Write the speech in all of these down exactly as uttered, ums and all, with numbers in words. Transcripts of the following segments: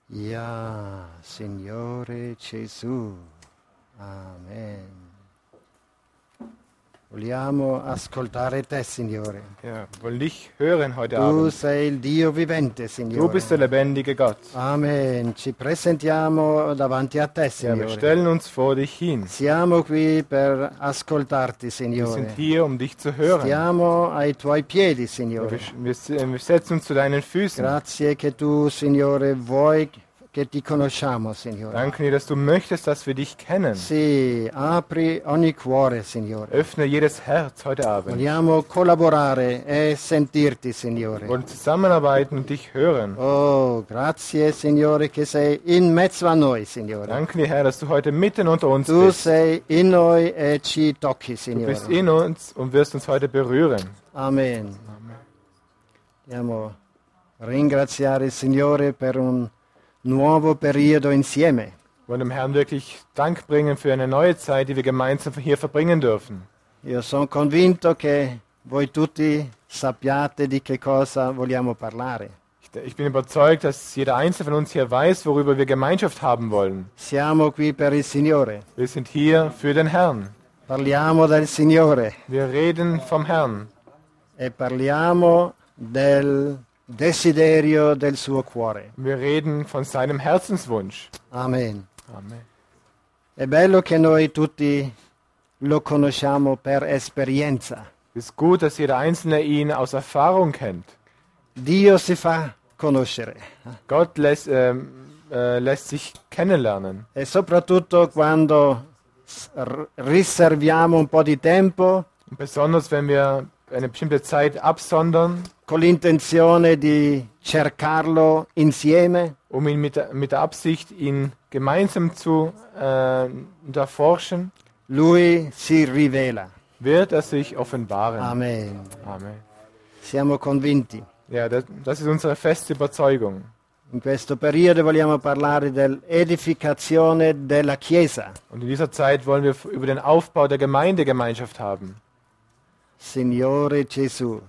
Ja, Signore Gesù. Amen. Vogliamo ascoltare te, Signore. Ja, wir wollen dich hören heute Tu Abend. sei il Dio vivente, Du Signore. bist der lebendige Gott. Amen. Ci presentiamo davanti a te, Ja, wir Signore. stellen uns vor dich hin. Siamo qui per ascoltarti, Wir Signore. sind hier, um dich zu hören. Stiamo ai tuoi piedi, Ja, Signore. wir, wir, wir setzen uns zu deinen Füßen. Grazie che tu, Signore, vuoi che ti conosciamo, Signore. Danke dir, dass du möchtest, dass wir dich kennen. Sì, apri ogni cuore, Signore. Öffne jedes Herz heute Abend. Vogliamo collaborare e sentirti, Wir Signore. wollen zusammenarbeiten und dich hören. Oh, grazie, Signore, che sei in mezzo a noi, Signore. Danke dir, Herr, dass du heute mitten unter uns Tu bist. sei in noi e ci tocchi, Du bist Signore. in uns und wirst uns heute berühren. Amen. Vogliamo ringraziare il Signore per un nuovo periodo insieme. Wir wollen dem Herrn wirklich Dank bringen für eine neue Zeit, die wir gemeinsam hier verbringen dürfen. Io sono convinto che voi tutti sappiate di che cosa vogliamo parlare. Ich, ich bin überzeugt, dass jeder Einzelne von uns hier weiß, worüber wir Gemeinschaft haben wollen. Siamo qui per il Signore. Wir sind hier für den Herrn. Parliamo del Signore Wir reden vom Herrn e parliamo del desiderio del suo cuore. wir reden von seinem Herzenswunsch. Amen. Amen. È bello che noi tutti lo conosciamo per esperienza. Es ist gut, dass jeder Einzelne ihn aus Erfahrung kennt. Dio si fa conoscere Gott lässt, ähm, äh, lässt sich kennenlernen. e soprattutto quando s- r- riserviamo un po' di tempo Und besonders, wenn wir eine bestimmte Zeit absondern, con l'intenzione di cercarlo insieme, um ihn mit, der- mit der Absicht, ihn gemeinsam zu äh, erforschen, lui si rivela. wird er sich offenbaren. Amen. Amen. Siamo convinti. Ja, das, das ist unsere feste Überzeugung. In questo periodo vogliamo parlare dell'edificazione della Chiesa. Und in dieser Zeit wollen wir über den Aufbau der Gemeindegemeinschaft haben. Signore Gesù,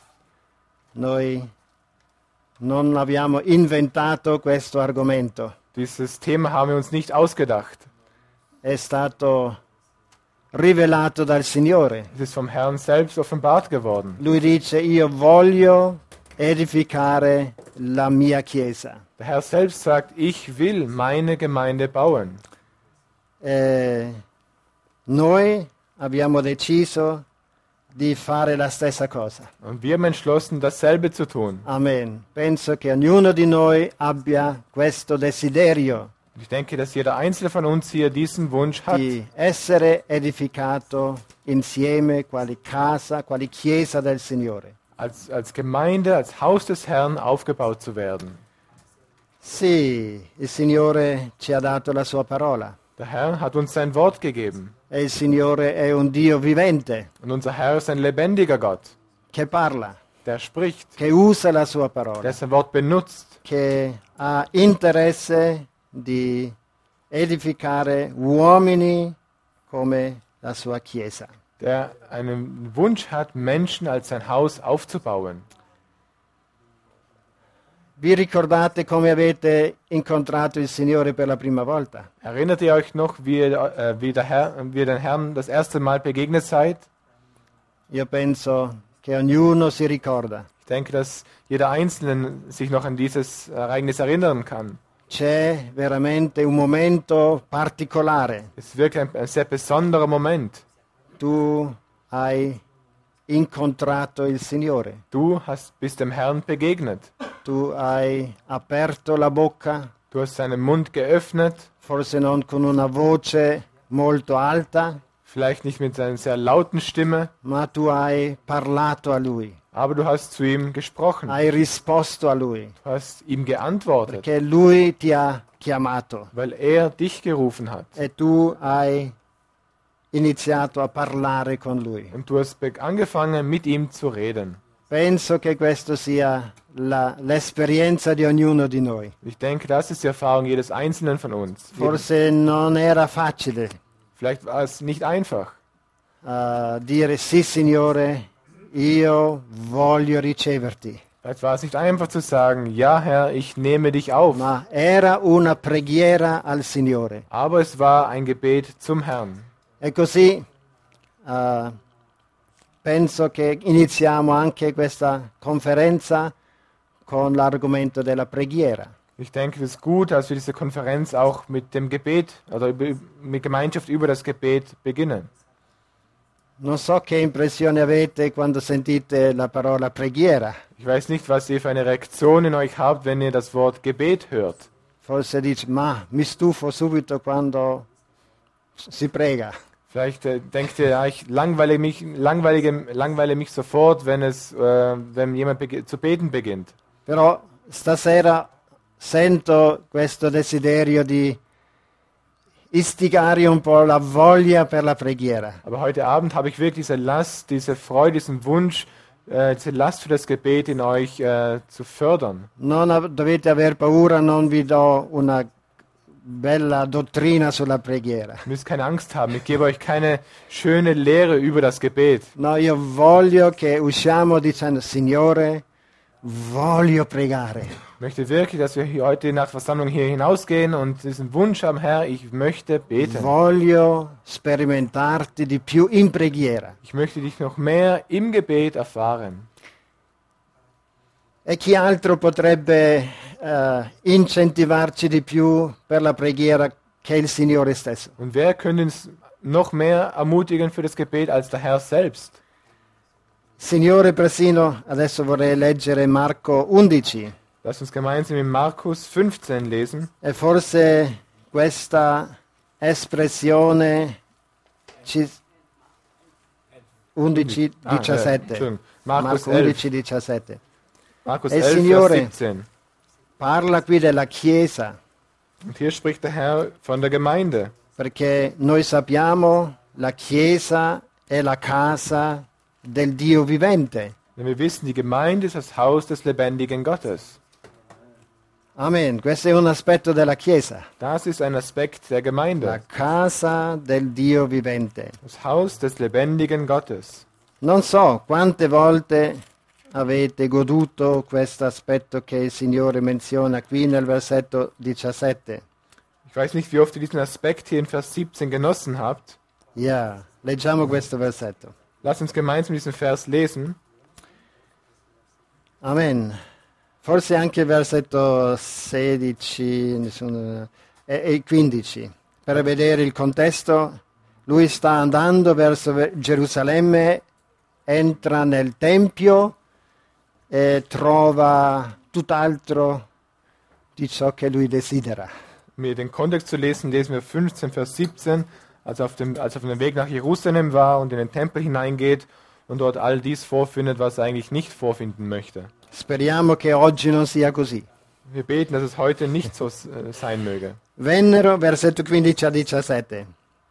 noi non abbiamo inventato questo argomento, Dieses Thema haben wir uns nicht ausgedacht. è stato rivelato dal Signore. Es ist vom Herrn selbst offenbart geworden. Lui dice: io voglio edificare la mia Chiesa. Der Herr selbst sagt, ich will meine Gemeinde bauen. E noi abbiamo deciso di fare la stessa cosa. Und wir haben entschlossen, dasselbe zu tun. Amen. Penso che ognuno di noi abbia questo desiderio Ich denke, dass jeder Einzelne von uns hier diesen Wunsch hat, di essere edificato insieme quali casa, quali Chiesa del Signore. als, als Gemeinde, als Haus des Herrn aufgebaut zu werden. Sì, il Signore ci ha dato la sua parola Der Herr hat uns sein Wort gegeben. e il Signore è un Dio vivente Und unser Herr ist ein lebendiger Gott, che parla, der spricht, che usa la sua der parola, sein Wort benutzt, che ha interesse di edificare uomini come la sua Chiesa. der einen Wunsch hat, Menschen als sein Haus aufzubauen. Vi ricordate come avete incontrato il Signore per la prima volta? Erinnert ihr euch noch, wie ihr, äh, wie, der Herr, wie ihr den Herrn das erste Mal begegnet seid? Io penso che ognuno si ricorda. Ich denke, dass jeder Einzelne sich noch an dieses Ereignis erinnern kann. C'è veramente un momento particolare. Es ist wirklich ein, ein sehr besonderer Moment. Tu hai incontrato il Signore. Du hast, bist dem Herrn begegnet. Tu hai aperto la bocca, Du hast seinen Mund geöffnet, forse non con una voce molto alta, vielleicht nicht mit einer sehr lauten Stimme, ma tu hai parlato a Lui, aber du hast zu ihm gesprochen. hai risposto a Lui, Du hast ihm geantwortet, perché Lui ti ha chiamato weil er dich gerufen hat. e tu hai iniziato a parlare con Lui. Und du hast be- angefangen, mit ihm zu reden. Penso che questo sia la- l'esperienza di ognuno di noi. Ich denke, das ist die Erfahrung jedes Einzelnen von uns. Forse non era facile Vielleicht war es nicht einfach, uh, dire sì, Signore, io voglio riceverti. Vielleicht war es nicht einfach zu sagen, ja Herr, ich nehme dich auf. ma era una preghiera al Signore. Aber es war ein Gebet zum Herrn. E così eh, penso che iniziamo anche questa conferenza con l'argomento della preghiera. Ich denke, es ist gut, dass wir diese Konferenz auch mit dem Gebet oder über- mit Gemeinschaft über das Gebet beginnen. Non so che impressione avete quando sentite la parola preghiera. Ich weiß nicht, was ihr für eine Reaktion in euch habt, wenn ihr das Wort Gebet hört. Forse dici, ma mi stufo subito quando si prega. Vielleicht äh, denkt ihr, ja, ich langweile mich, langweilige, langweile mich sofort, wenn es, äh, wenn jemand bege- zu beten beginnt. Però stasera sento questo desiderio di istigare un po' la voglia per la preghiera. Aber heute Abend habe ich wirklich diese Last, diese Freude, diesen Wunsch, äh, diese Last für das Gebet in euch äh, zu fördern. Non av- dovete aver paura, non vi do una bella dottrina sulla preghiera. Ihr müsst keine Angst haben, ich gebe euch keine schöne Lehre über das Gebet. No, io voglio che usciamo dicendo, Signore, voglio pregare. Ich möchte wirklich, dass wir hier heute nach der Versammlung hier hinausgehen und diesen Wunsch haben, Herr, ich möchte beten. Voglio sperimentarti di più in preghiera. Ich möchte dich noch mehr im Gebet erfahren. E chi altro potrebbe eh, incentivarci di più per la preghiera che il Signore stesso? Und wer könnte uns noch mehr ermutigen für das Gebet als der Herr selbst? Signore, persino adesso vorrei leggere Marco undici. Lass uns gemeinsam in Markus fünfzehn lesen. E forse questa espressione ci... undici Ah, äh, diciassette. Entschuldigung. Markus Marco elf. undici diciassette. Markus E il elf, Vers Signore- siebzehn. Parla qui della Chiesa, Und hier spricht der Herr von der Gemeinde. perché noi sappiamo la Chiesa è la casa del Dio vivente. Denn wir wissen, die Gemeinde ist das Haus des lebendigen Gottes. Amen. Questo è un aspetto della Chiesa, Das ist ein Aspekt der la Gemeinde. casa del Dio vivente. Das Haus des lebendigen Gottes. Non so quante volte avete goduto questo aspetto che il Signore menziona qui nel versetto diciassette. Ich weiß nicht, wie oft ihr diesen Aspekt hier in Vers siebzehn genossen habt. Yeah, leggiamo questo versetto. Lasst uns gemeinsam diesen Vers lesen. Amen. Forse anche il versetto sedici nessuno- e, e quindici. Per vedere il contesto, lui sta andando verso Ve- Gerusalemme, entra nel Tempio e trova tutt'altro di ciò che lui desidera. Um mir den Kontext zu lesen, lesen wir fünfzehn, Vers siebzehn, als er auf dem, als er auf dem Weg nach Jerusalem war und in den Tempel hineingeht und dort all dies vorfindet, was er eigentlich nicht vorfinden möchte. Speriamo che oggi non sia così. Wir beten, dass es heute nicht so äh, sein möge. Vennero, versetto quindici a diciassette.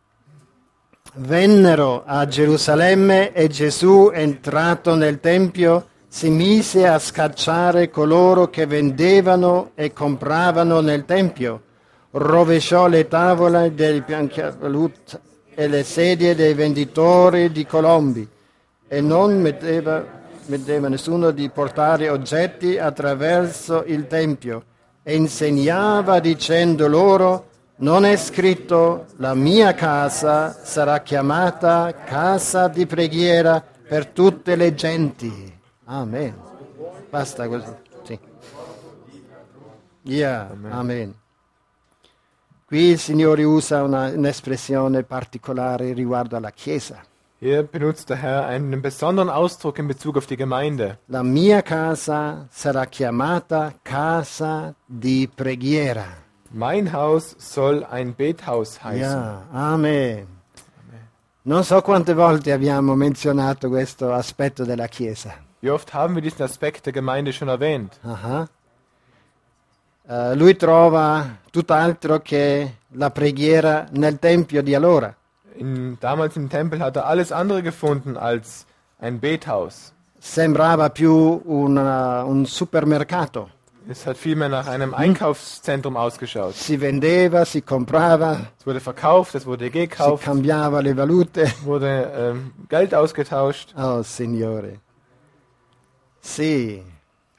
Vennero a Gerusalemme e Gesù, entrato nel Tempio, si mise a scacciare coloro che vendevano e compravano nel Tempio. Rovesciò le tavole dei pianchialut e le sedie dei venditori di colombi e non metteva, metteva nessuno di portare oggetti attraverso il Tempio e insegnava dicendo loro: non è scritto la mia casa sarà chiamata casa di preghiera per tutte le genti. Amen. Basta così. Sì. Yeah, amen. Amen. Qui il Signore usa una, un'espressione particolare riguardo alla Chiesa. Hier benutzt der Herr einen besonderen Ausdruck in Bezug auf die Gemeinde. La mia casa sarà chiamata casa di preghiera. Mein Haus soll ein Bethaus heißen. Yeah, amen. Non so quante volte abbiamo menzionato questo aspetto della Chiesa. Wie oft haben wir diesen Aspekt der Gemeinde schon erwähnt? Ah. Eh, lui trova tutt'altro che la preghiera nel Tempio di allora. In, damals im Tempel hat er alles andere gefunden als ein Bethaus. Sembrava più una- un supermercato. Es hat vielmehr nach einem Einkaufszentrum ausgeschaut. Si vendeva, si comprava, Es wurde verkauft, es wurde si gekauft, cambiava le valute. wurde ähm, Geld ausgetauscht. Oh Signore. Sì,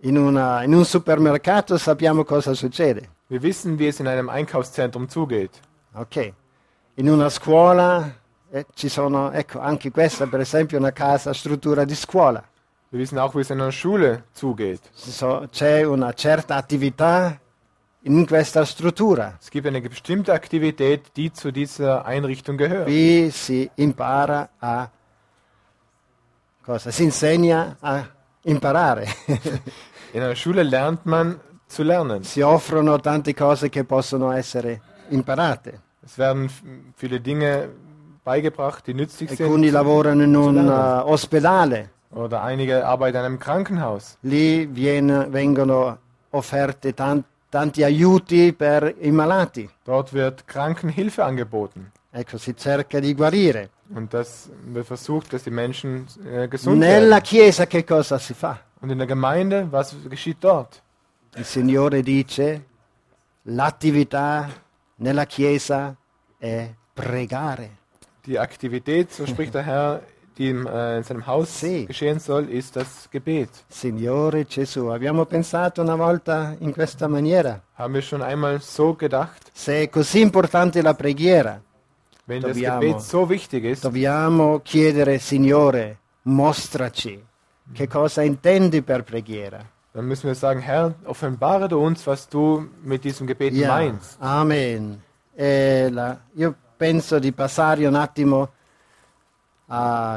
In, una, in un supermercato sappiamo cosa succede. Wir wissen, wie es in einem Einkaufszentrum zugeht. Ok. In una scuola eh, ci sono, ecco, anche questa per esempio è una casa struttura di scuola. Wir wissen auch, wie es in einer Schule zugeht. So, c'è una certa attività in questa struttura. Es gibt eine bestimmte Aktivität, die zu dieser Einrichtung gehört. Qui si impara a cosa? Si insegna a imparare. In einer Schule lernt man zu lernen. Si offrono tante cose che possono essere imparate. Es werden f- viele Dinge beigebracht, die nützlich Alcuni sind. lavorano in un lernen. uh, ospedale. Oder einige arbeiten in einem Krankenhaus. Lì viene- vengono offerte tan- tanti aiuti per i malati. Dort wird Krankenhilfe angeboten. Ecco, si cerca di guarire. Und das wird versucht, dass die Menschen äh, gesund Nella werden. Chiesa che cosa si fa? Und in der Gemeinde, was geschieht dort? Il Signore dice, l'attività nella Chiesa è pregare. Die Aktivität, so spricht der Herr, die im, äh, in seinem Haus Sì. geschehen soll, ist das Gebet. Signore Gesù, abbiamo pensato una volta in questa maniera. Haben wir schon einmal so gedacht? Se è così importante la preghiera, Wenn Dobbiamo- das Gebet so wichtig ist, dobbiamo chiedere, Signore, mostraci che cosa intendi per preghiera. dann müssen wir sagen, Herr, offenbare du uns, was du mit diesem Gebet Ja, meinst. Amen. E la- io penso di passare un attimo a,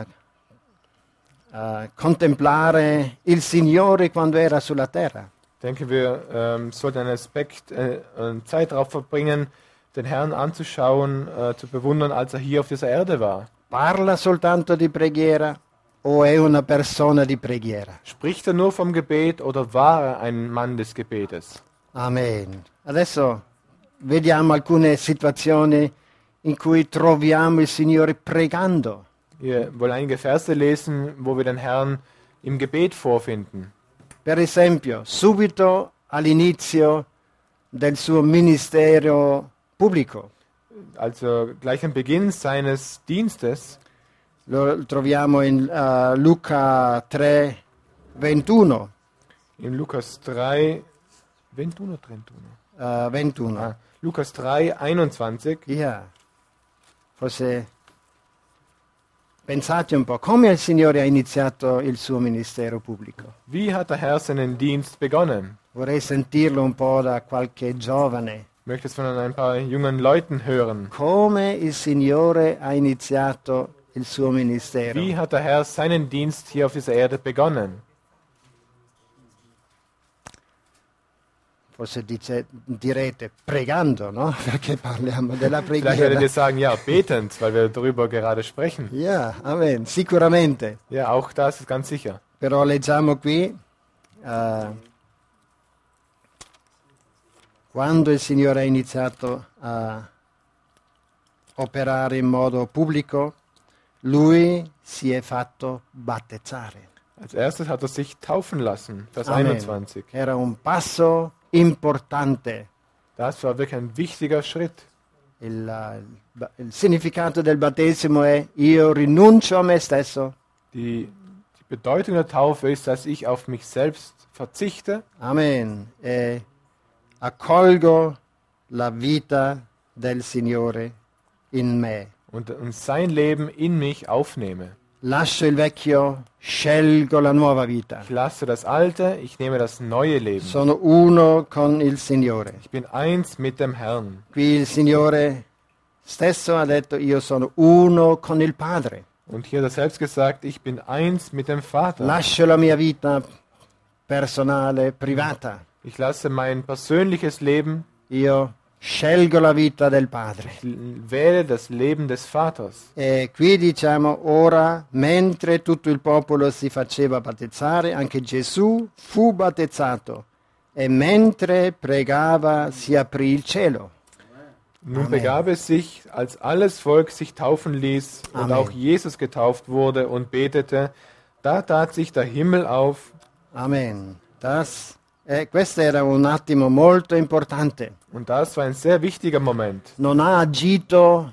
a contemplare il Signore quando era sulla terra. Ich denke, wir ähm, sollten einen Aspekt, äh, äh, Zeit darauf verbringen, den Herrn anzuschauen, äh, zu bewundern, als er hier auf dieser Erde war. Parla soltanto di preghiera o è una persona di preghiera? Spricht er nur vom Gebet oder war er ein Mann des Gebetes? Amen. Adesso vediamo alcune situazioni in cui troviamo il Signore pregando. Wir wollen einige Verse lesen, wo wir den Herrn im Gebet vorfinden. Per esempio, subito all'inizio del suo ministero pubblico, Also gleich am Beginn seines Dienstes, lo troviamo in uh, Luca tre ventuno. in Lukas drei, ventuno o trentuno? Uh, ventuno. Ah, Lukas drei, einundzwanzig. Yeah. Forse pensate un po' come il Signore ha iniziato il suo ministero pubblico. Wie hat der Herr seinen Dienst begonnen? Vorrei sentirlo un po' da qualche giovane. Ich möchte es von ein paar jungen Leuten hören. Come il Signore ha iniziato il suo ministero. Wie hat der Herr seinen Dienst hier auf dieser Erde begonnen? Forse dice, direte pregando, no? Perché parliamo della Vielleicht werdet preghiera. ihr sagen, ja, betend, weil wir darüber gerade sprechen. Yeah, amen, sicuramente. Ja, auch das ist ganz sicher. Però leggiamo qui, eh, quando il Signore ha iniziato a operare in modo pubblico, Lui si è fatto battezzare. Als erstes hat er sich taufen lassen, Vers Amen. einundzwanzig. Era un passo importante. Das war wirklich ein wichtiger Schritt. Il, eh, il- il significato del battesimo è io rinuncio a me stesso, Die, die Bedeutung der Taufe ist, dass ich auf mich selbst verzichte amen, e accolgo la vita del Signore in me. und, und sein Leben in mich aufnehme. Lascio il vecchio, scelgo la nuova vita. Ich lasse das Alte, ich nehme das neue Leben. Sono uno con il Signore. Ich bin eins mit dem Herrn. Qui il Signore stesso ha detto io sono uno con il Padre. Und hier hat er selbst gesagt, ich bin eins mit dem Vater. Lascio la mia vita personale, privata. Ich lasse mein persönliches Leben, Io scelgo la vita del Padre. ich wähle das Leben des Vaters. E qui diciamo ora, mentre tutto il popolo si faceva battezzare, anche Gesù fu battezzato e mentre pregava si aprì il cielo. Nun Amen. begab es sich, als alles Volk sich taufen ließ und Amen. auch Jesus getauft wurde und betete, da tat sich der Himmel auf Amen. Das, eh, questo era un attimo molto importante. und das war ein sehr wichtiger Moment. Non ha agito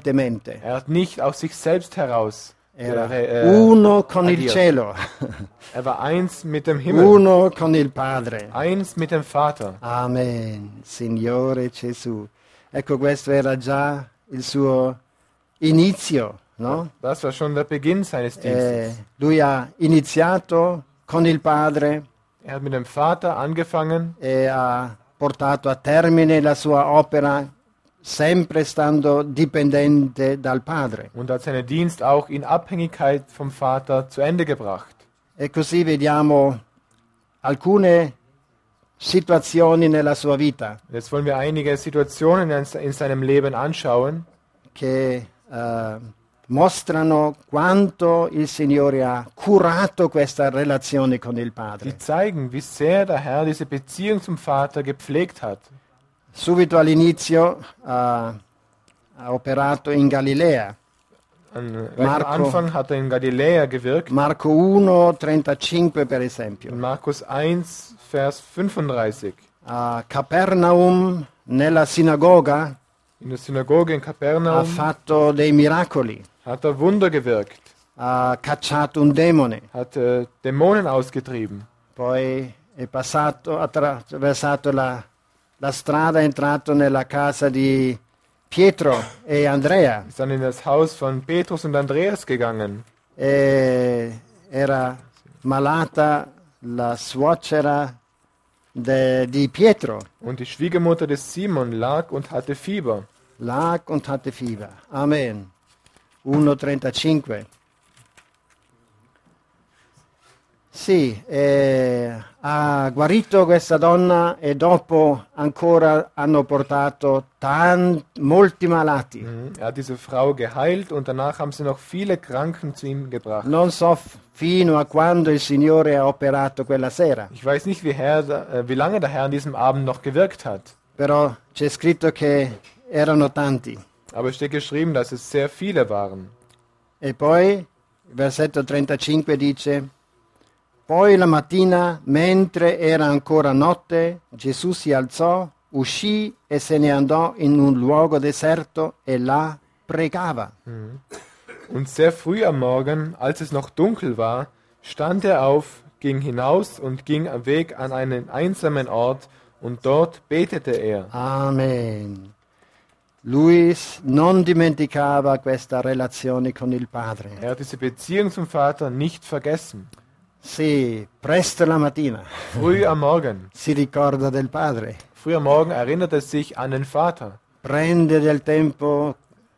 indipendentemente. Er hat nicht aus sich selbst heraus Era äh, uno con il agiert. cielo. Er war eins mit dem Himmel, uno con il Padre. eins mit dem Vater. Amen, Signore Gesù. Ecco, questo era già il suo inizio, no? Das war schon der Beginn seines Dienstes. Eh, lui ha iniziato con il Padre Er hat mit dem Vater angefangen e ha portato a termine la sua opera sempre stando dipendente dal Padre. und hat seinen Dienst auch in Abhängigkeit vom Vater zu Ende gebracht. E così vediamo alcune situazioni nella sua vita Jetzt wollen wir einige Situationen in in seinem Leben anschauen, che eh, mostrano quanto il Signore ha curato questa relazione con il die Padre. zeigen, wie sehr der Herr diese Beziehung zum Vater gepflegt hat. Subito all'inizio ha, ha operato in Galilea. An, gleich Marco. am Anfang hat er in Galiläa gewirkt. Marco uno, trentacinque per esempio. In Markus eins, Vers fünfunddreißig. A Capernaum, nella sinagoga, In der Synagoge in ha Kapernaum fatto dei miracoli, hat er Wunder gewirkt, ha cacciato un demone, hat äh, Dämonen ausgetrieben. poi è passato, ha attraversato la, la strada, è entrato nella casa di Pietro e Andrea. Ist dann in das Haus von Petrus und Andreas gegangen. E era malata la suocera de- di Pietro, Und die Schwiegermutter des Simon lag und hatte Fieber. lag und hatte Fieber. Amen. uno trentacinque. Sì, eh, ha guarito questa donna e dopo ancora hanno portato tan- molti malati. Mhm. Er hat diese Frau geheilt und danach haben sie noch viele Kranken zu ihm gebracht. Non so f- fino a quando il Signore ha operato quella sera, Ich weiß nicht, wie, Herr, äh, wie lange der Herr an diesem Abend noch gewirkt hat. però c'è scritto che erano tanti. Aber es steht geschrieben, dass es sehr viele waren. E poi, versetto trentacinque dice, poi la mattina, mentre era ancora notte, Gesù si alzò, uscì e se ne andò in un luogo deserto e là pregava. Und sehr früh am Morgen, als es noch dunkel war, stand er auf, ging hinaus und ging am Weg an einen einsamen Ort und dort betete er. Amen. Lui s- non dimenticava questa relazione con il Padre. Er hat diese Beziehung zum Vater nicht vergessen. Sì, presto la mattina Früh am Morgen. si ricorda del Padre, Früh am Morgen erinnert er sich an den Vater. prende del tempo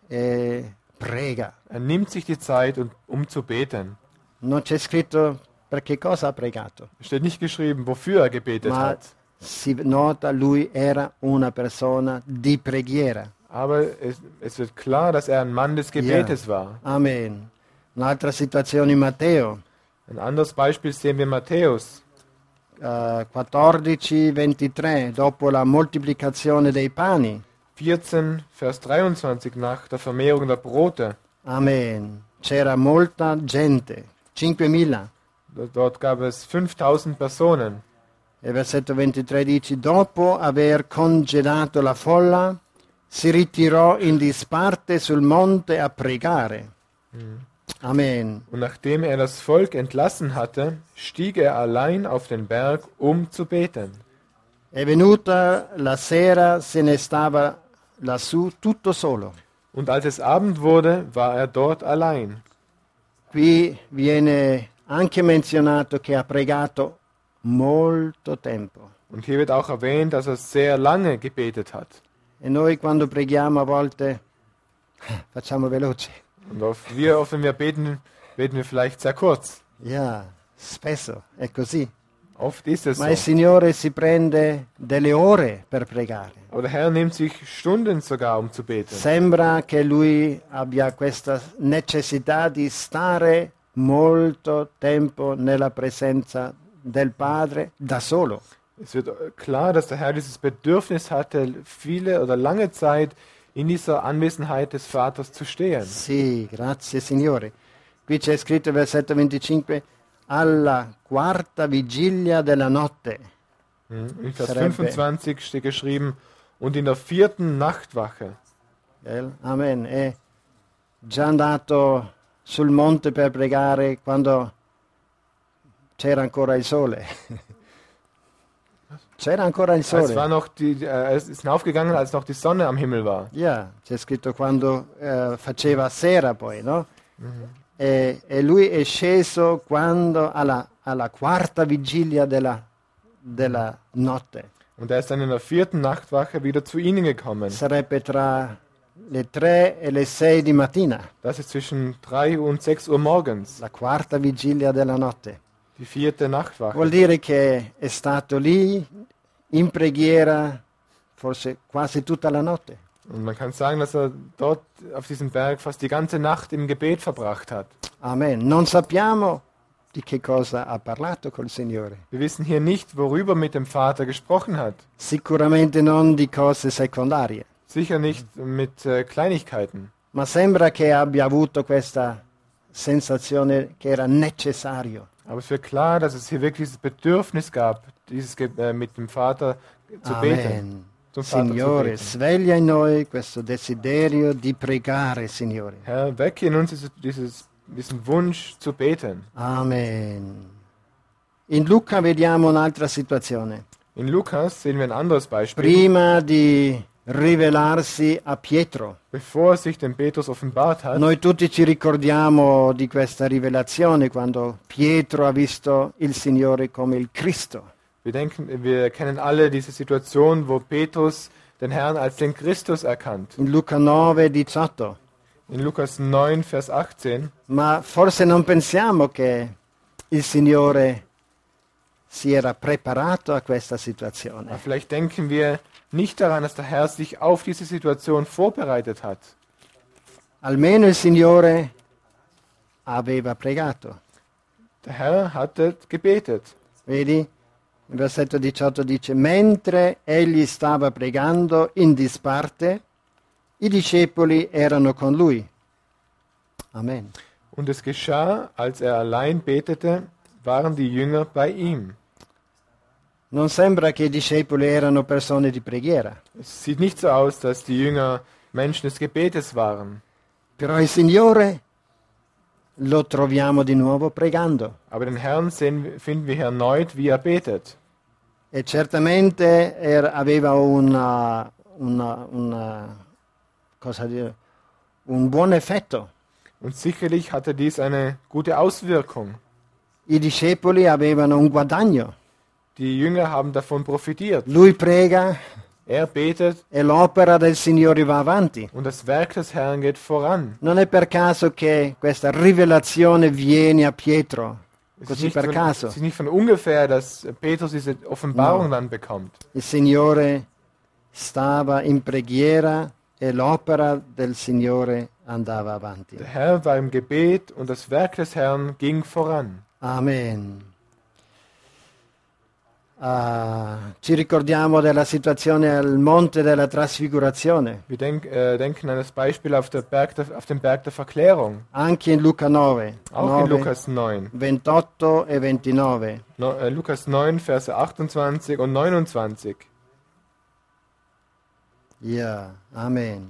e prega. Er nimmt sich die Zeit, um, um zu beten. Non c'è scritto per che cosa ha pregato, Es steht nicht geschrieben, wofür er gebetet ma hat. si nota lui era una persona di preghiera. Aber es, es wird klar, dass er ein Mann des Gebetes war. Amen. Un'altra situazione in Matteo Ein anderes Beispiel sehen wir in Matthäus eh, quattordici ventitré, dopo la moltiplicazione dei pani. vierzehn, Vers dreiundzwanzig, nach der Vermehrung der Brote. Amen. C'era molta gente, cinquemila. Dort gab es fünftausend Personen. E versetto ventitré dice, dopo aver congedato la folla, si ritirò in disparte sul monte a pregare. Amen. Und nachdem er das Volk entlassen hatte, stieg er allein auf den Berg, um zu beten. È venuta la sera, se ne stava lassù tutto solo. Und als es Abend wurde, war er dort allein. Qui viene anche menzionato che ha pregato molto tempo. Und hier wird auch erwähnt, dass er sehr lange gebetet hat. E noi quando preghiamo a volte facciamo veloce. Und oft, wir, oft wenn wir beten, beten wir vielleicht sehr kurz. Ja, spesso è così. Oft ist es Ma il so. Signore si prende delle ore per pregare. Aber der Herr nimmt sich Stunden sogar, um zu beten. Sembra che lui abbia questa necessità di stare molto tempo nella presenza del Padre da solo. Es wird klar, dass der Herr dieses Bedürfnis hatte, viele oder lange Zeit in dieser Anwesenheit des Vaters zu stehen. Sì, grazie Signore. Qui c'è scritto versetto venticinque, alla quarta vigilia della notte. In Vers Sarebbe. fünfundzwanzig steht geschrieben, und in der vierten Nachtwache. Eh, Amen. È già andato sul monte per pregare quando c'era ancora il sole. C'era ancora il Es war sole. noch die, äh, es ist aufgegangen, als noch die Sonne am Himmel war. Yeah, c'è scritto quando eh, faceva sera poi, no? E, e lui è sceso quando alla, alla quarta vigilia della, della notte. Und er ist dann in der vierten Nachtwache wieder zu ihnen gekommen. Sarebbe tra le tre e le sei di mattina, Das ist zwischen drei und sechs Uhr morgens, la quarta vigilia della notte. die vierte Nachtwache. Vuol dire che è stato lì in preghiera forse quasi tutta la notte. Und man kann sagen, dass er dort auf diesem Berg fast die ganze Nacht im Gebet verbracht hat. Amen. Non sappiamo di che cosa ha parlato col Signore. Wir wissen hier nicht, worüber er mit dem Vater gesprochen hat. Sicuramente non di cose secondarie, Sicher nicht mit äh, Kleinigkeiten. ma sembra che abbia avuto questa sensazione che era necessario. Aber es wird klar, dass es hier wirklich dieses Bedürfnis gab, dieses Ge äh, mit dem Vater zu beten. Amen. Zum Vater Signore, zu beten. sveglia in noi questo desiderio di pregare, Signore. Herr, wecke in uns dieses, dieses, diesen Wunsch zu beten. Amen. In Luca vediamo un'altra situazione. In Lukas sehen wir ein anderes Beispiel. Prima di rivelarsi a Pietro. Bevor er sich dem Petrus offenbart hat, Noi tutti ci ricordiamo di questa rivelazione quando Pietro ha visto il Signore come il Cristo. wir denken, wir kennen alle diese Situation, wo Petrus den Herrn als den Christus erkannt. In Luca nove diciotto. In Lukas neun, Vers achtzehn. Ma forse non pensiamo che il Signore si era preparato a questa Aber situazione. vielleicht denken wir nicht daran, dass der Herr sich auf diese Situation vorbereitet hat. Almeno il Signore aveva pregato. Der Herr hatte gebetet. Vedi? Il versetto diciotto dice: mentre egli stava pregando in disparte, i discepoli erano con lui. Amen. Und es geschah, als er allein betete, waren die Jünger bei ihm. Non sembra che i discepoli erano persone di preghiera, Es sieht nicht so aus, dass die Jünger Menschen des Gebetes waren. però il Signore lo troviamo di nuovo pregando. Aber den Herrn sehen, finden wir erneut, wie er betet. E certamente er- aveva una, una- una- cosa dire, un buon effetto. Und sicherlich hatte dies eine gute Auswirkung. I discepoli avevano un guadagno. Die Jünger haben davon profitiert. Lui prega Er betet e l'opera del Signore va avanti. und das Werk des Herrn geht voran. Non è per caso che questa rivelazione viene a Pietro, Es ist, così nicht per von, caso. es ist nicht von ungefähr, dass Petrus diese Offenbarung No. dann bekommt. Il Signore stava in preghiera e l'opera del Signore andava avanti. Der Herr war im Gebet und das Werk des Herrn ging voran. Amen. Ah, ci ricordiamo della situazione al Monte della Trasfigurazione, Wir denk, äh, denken an das Beispiel auf, der Berg der, auf dem Berg der Verklärung, anche in Luca nove, auch in nove, Lukas neun. ventotto e ventinove. No, äh, Lukas neun, Verse achtundzwanzig und neunundzwanzig. Yeah, amen.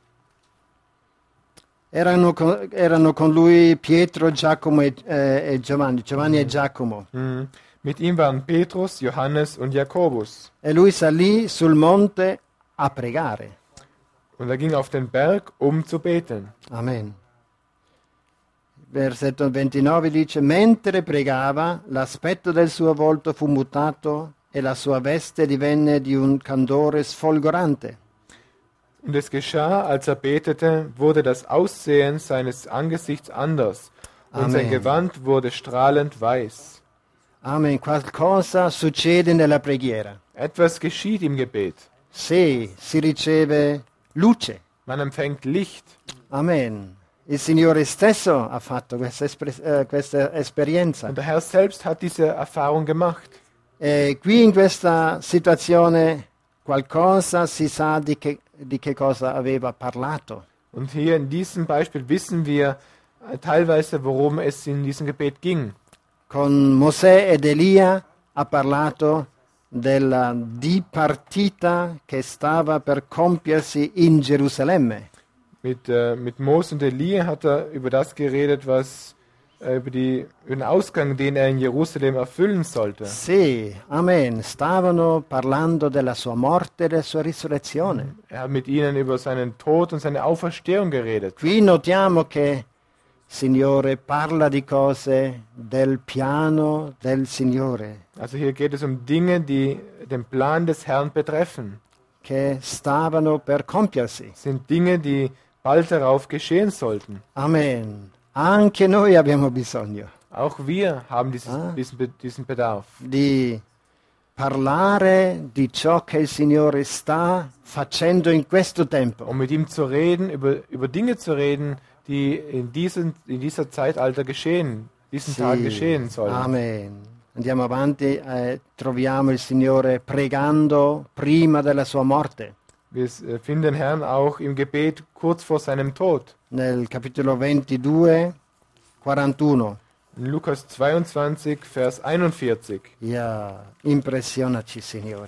Erano con, erano con lui Pietro, Giacomo e, eh, e Giovanni, Giovanni e Giacomo. Mhm. Mit ihm waren Petrus, Johannes und Jakobus. E lui salì sul monte a pregare. Und er ging auf den Berg, um zu beten. Amen. Versetto ventinove dice: mentre pregava, l'aspetto del suo volto fu mutato e la sua veste divenne di un candore sfolgorante. Und es geschah, als er betete, wurde das Aussehen seines Angesichts anders und sein Amen. Gewand wurde strahlend weiß. Amen. Qualcosa succede nella preghiera. Etwas geschieht im Gebet. Sì, si riceve luce. Man empfängt Licht. Amen. Il Signore stesso ha fatto questa, espre- eh, questa esperienza. Und der Herr selbst hat diese Erfahrung gemacht. E qui in questa situazione qualcosa si sa di che, di che cosa aveva parlato. Und hier in diesem Beispiel wissen wir äh, teilweise, worum es in diesem Gebet ging. Con Mosè ed Elia ha parlato della dipartita che stava per compiersi in Gerusalemme. Mit, äh, mit Mose und Elia hat er über das geredet, was äh, über, die, über den Ausgang, den er in Jerusalem erfüllen sollte. Sì, amen. Stavano parlando della sua morte e della sua risurrezione. Er hat mit ihnen über seinen Tod und seine Auferstehung geredet. Qui notiamo che il Signore parla di cose del piano del Signore, Also hier geht es um Dinge, die den Plan des Herrn betreffen. che stavano per compiersi. Das sind Dinge, die bald darauf geschehen sollten. Amen. Anche noi abbiamo bisogno Auch wir haben dieses, Ah. diesen, Be- diesen Bedarf. di parlare di ciò che il Signore sta facendo in questo tempo. Um mit ihm zu reden, über, über Dinge zu reden, die in, diesen, in dieser Zeitalter geschehen, diesen Tag geschehen sollen. Amen. Andiamo avanti, eh, troviamo il Signore pregando prima della sua morte. Wir äh, finden den Herrn auch im Gebet kurz vor seinem Tod. Nel capitolo ventidue, quarantuno. In Lukas zweiundzwanzig, Vers einundvierzig. Ja, impressionaci, Signore.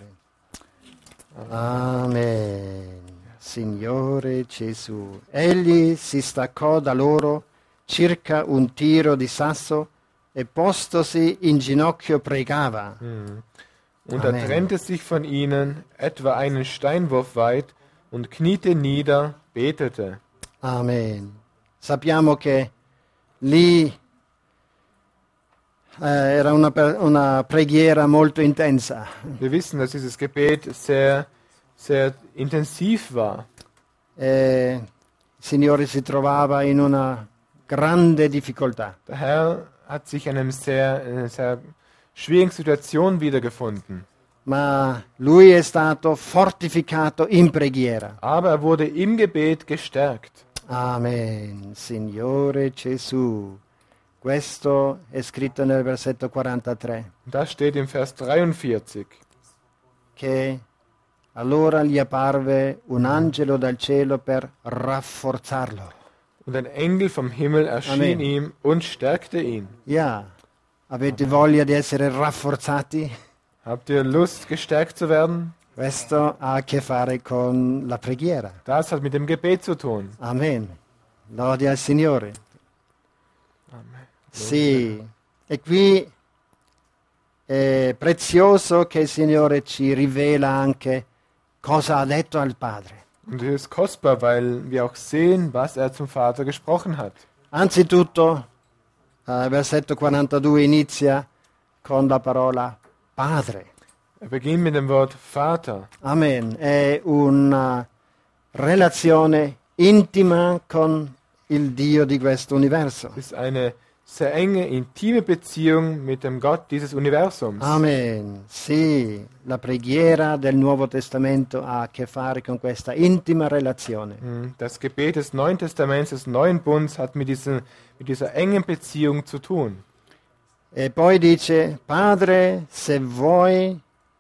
Amen. Signore Gesù. Egli si staccò da loro circa un tiro di sasso e postosi in ginocchio pregava. Und er Amen. trennte sich von ihnen etwa einen Steinwurf weit und kniete nieder, betete. Amen. Sappiamo che lì eh, era una, per- una preghiera molto intensa. Wir wissen, dass dieses Gebet sehr, sehr intensiv war. E il Signore si trovava in una grande difficoltà. Der Herr hat sich in einem sehr, in einer sehr schwierigen Situation wiedergefunden. Ma lui è stato fortificato in preghiera. Aber er wurde im Gebet gestärkt. Amen. Signore Gesù. Questo è scritto nel versetto quarantatré, Und das steht im Vers dreiundvierzig. che allora gli apparve un angelo dal cielo per rafforzarlo. Und ein Engel vom Himmel erschien Amen. ihm und stärkte ihn. Ja, avete voglia di essere rafforzati? Habt ihr Lust, gestärkt zu werden? Questo ha a che fare con la preghiera. Das hat mit dem Gebet zu tun. Amen. Lode al Signore. Sì, e qui è prezioso che il Signore ci rivela anche cosa ha detto al Padre. Und es ist kostbar, weil wir auch sehen, was er zum Vater gesprochen hat. Anzitutto, eh, versetto quarantadue inizia con la parola Padre. Er beginnt mit dem Wort Vater. Amen. È una relazione intima con il Dio di questo universo. Es ist eine sehr enge, intime Beziehung mit dem Gott dieses Universums. Amen. Sì, la preghiera del Nuovo Testamento ha a che fare con questa intima relazione. Mm, Das Gebet des Neuen Testaments, des Neuen Bundes, hat mit, diesen, mit dieser engen Beziehung zu tun. E poi dice, Padre, se vuoi,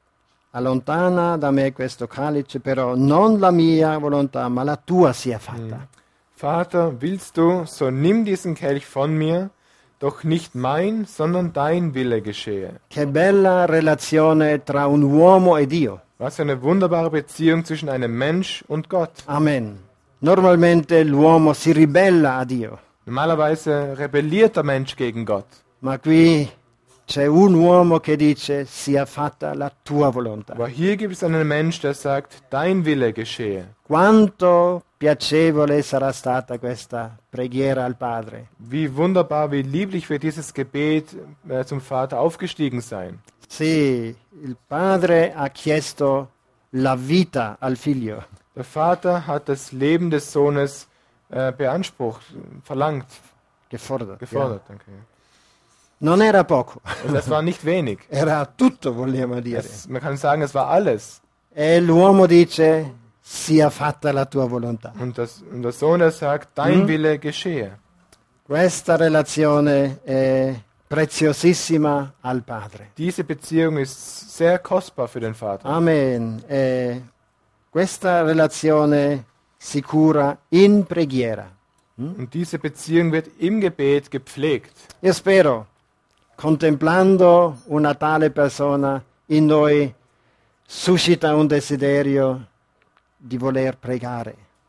allontana da me questo calice, però non la mia volontà, ma la tua sia fatta. Vater, willst du, so nimm diesen Kelch von mir, doch nicht mein, sondern dein Wille geschehe. Che bella relazione tra un uomo e Dio. Was für eine wunderbare Beziehung zwischen einem Mensch und Gott. Amen. Normalmente l'uomo si ribella a Dio, Normalerweise rebelliert der Mensch gegen Gott. ma qui c'è un uomo che dice sia fatta la tua volontà. Aber hier gibt es einen Mensch, der sagt, dein Wille geschehe. Quanto piacevole sarà stata questa preghiera al Padre. Wie wunderbar, wie lieblich wird dieses Gebet äh, zum Vater aufgestiegen sein. Sì, il Padre ha chiesto la vita al figlio. Der Vater hat das Leben des Sohnes äh, beansprucht, verlangt, Gefordert. gefordert. Danke. Ja. Non era poco, Und das war nicht wenig. era tutto, vogliamo dire. Es, man kann sagen, es war alles. E l'uomo dice sia fatta la tua volontà. Und, das, und der Sohn, der sagt, dein Mhm. Wille geschehe. Questa relazione è preziosissima al Padre. Diese Beziehung ist sehr kostbar für den Vater. Amen. E questa relazione si cura in preghiera. Und diese Beziehung wird im Gebet gepflegt. Io spero, contemplando una tale persona in noi, suscita un desiderio di voler pregare.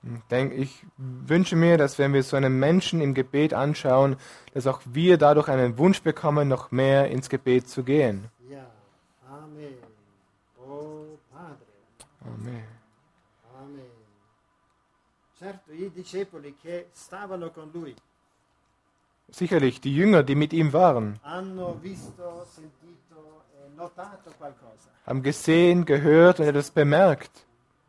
Denk, ich wünsche mir, dass wenn wir so einen Menschen im Gebet anschauen, dass auch wir dadurch einen Wunsch bekommen, noch mehr ins Gebet zu gehen. Ja, Amen. Oh Padre. Amen. Amen. Certo, i discepoli che stavano con lui Sicherlich, die Jünger, die mit ihm waren, hanno visto, sentito e notato qualcosa. haben gesehen, gehört und etwas bemerkt.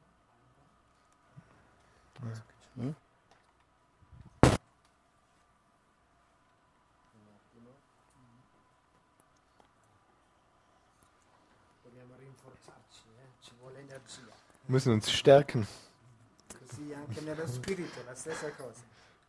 Dobbiamo rinforzarci, eh? Ci vuole energia. Wir müssen uns stärken. Così anche nello spirito la stessa cosa.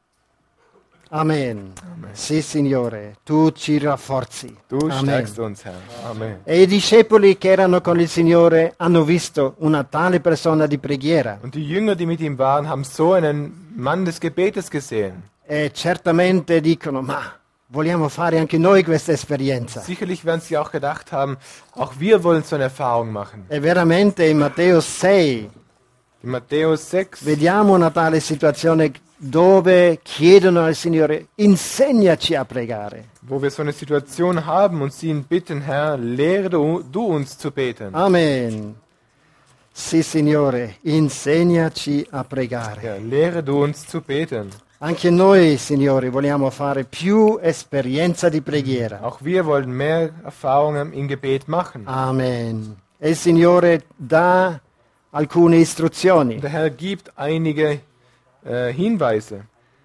Amen. Amen. Sì, Signore, tu ci rafforzi. Du Amen. stärkst uns, Herr. Amen. E i discepoli che erano con il Signore hanno visto una tale persona di preghiera. Und die Jünger, die mit ihm waren, haben so einen Mann des Gebetes gesehen. E certamente dicono, ma vogliamo fare anche noi questa esperienza. Sicherlich werden sie auch gedacht haben, auch wir wollen so eine Erfahrung machen. E veramente in Matteo sei In Matthäus sechs vediamo una tale situazione dove chiedono al Signore, insegnaci a pregare. wo wir so eine Situation haben und sie ihn bitten, Herr, lehre du, du uns zu beten. Amen. Sì, Signore, insegnaci a pregare. Ja, lehre du uns zu beten. Anche noi, Signore, vogliamo fare più esperienza di preghiera. Auch wir wollen mehr Erfahrungen im Gebet machen. Amen. E il Signore dà alcune istruzioni. Der Herr gibt einige äh, Hinweise.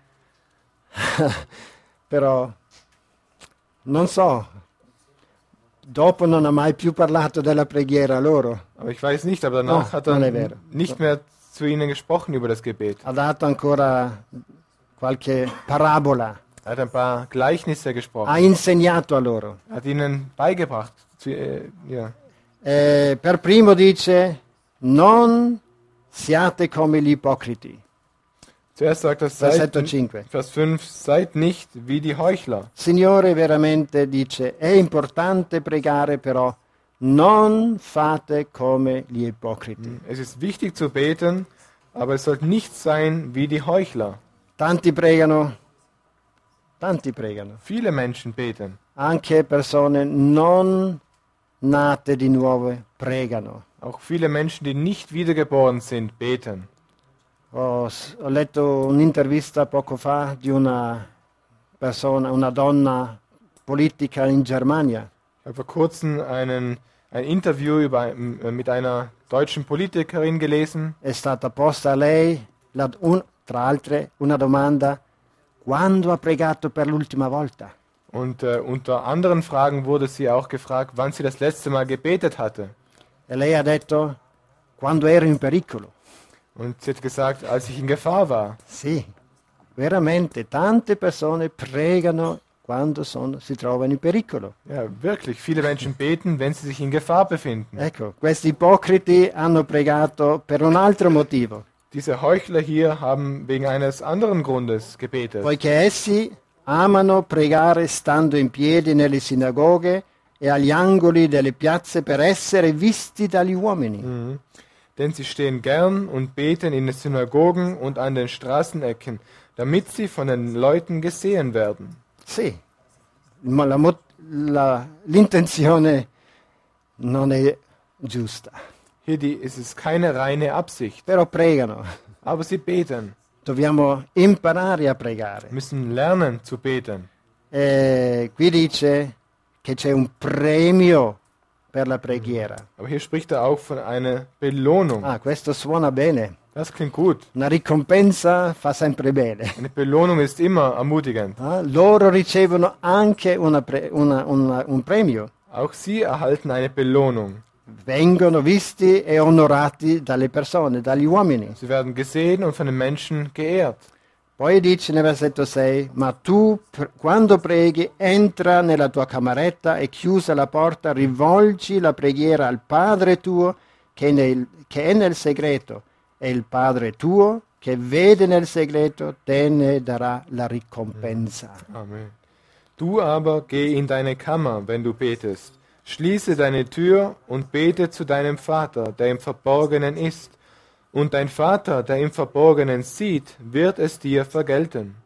Però non so, dopo non ha mai più parlato della preghiera a loro. Aber ich weiß nicht, aber danach No, hat er non è vero. nicht mehr zu ihnen gesprochen über das Gebet. Ha dato ancora qualche parabola, Er hat ein paar Gleichnisse ha gesprochen. insegnato a loro. Er hat ihnen beigebracht. Zu, äh, ja. Eh, per primo dice, non siate come gli ipocriti. Zuerst sagt er, seid, Versetto cinque. Vers fünf, seid nicht wie die Heuchler. Signore veramente dice, è importante pregare, però non fate come gli ipocriti. Es ist wichtig zu beten, aber es sollte nicht sein wie die Heuchler. Tanti pregano, tanti pregano, Viele Menschen beten. anche persone non nate di nuovo pregano. Auch viele Menschen, die nicht wiedergeboren sind, beten. Ho, s- ho letto un'intervista poco fa di una persona, una donna politica in Germania. Ich habe vor kurzem einen, ein Interview über, äh, mit einer deutschen Politikerin gelesen. È stata posta a lei, la- un- tra altre, una domanda, quando ha pregato per l'ultima volta? Und äh, unter anderen Fragen wurde sie auch gefragt, wann sie das letzte Mal gebetet hatte. E lei ha detto, quando ero in pericolo. Und sie hat gesagt, als ich in Gefahr war. Sì, veramente, tante persone pregano quando sono- si trovano in pericolo. Ja, wirklich, viele Menschen beten, wenn sie sich in Gefahr befinden. Ecco, questi ipocriti hanno pregato per un altro motivo, Diese Heuchler hier haben wegen eines anderen Grundes gebetet. poiché essi amano pregare stando in piedi nelle sinagoghe e agli angoli delle piazze per essere visti dagli uomini. Mhm. Denn sie stehen gern und beten in den Synagogen und an den Straßenecken, damit sie von den Leuten gesehen werden. Sì, ma la mo- la- l'intenzione non è giusta, Hier die, ist es keine reine Absicht, però pregano. aber sie beten, Dobbiamo imparare a pregare. müssen lernen zu beten. E qui dice che c'è un premio per la preghiera. Aber hier spricht er auch von einer Belohnung. Ah, questo suona bene. Das klingt gut. Una ricompensa fa sempre bene. Eine Belohnung ist immer ermutigend. Ah, loro ricevono anche una pre- una- una- un premio. Auch sie erhalten eine Belohnung. Vengono visti e onorati dalle persone, dagli uomini. Sie werden gesehen und von den Menschen geehrt. Poi dice nel versetto sei, ma tu pr- quando preghi entra nella tua cameretta e chiusa la porta rivolgi la preghiera al Padre tuo che, nel- che è nel segreto e il Padre tuo che vede nel segreto te ne darà la ricompensa. Amen. Du aber geh in deine Kammer, wenn du betest. Schließe deine Tür und bete zu deinem Vater, der im Verborgenen ist. Und dein Vater, der im Verborgenen sieht, wird es dir vergelten.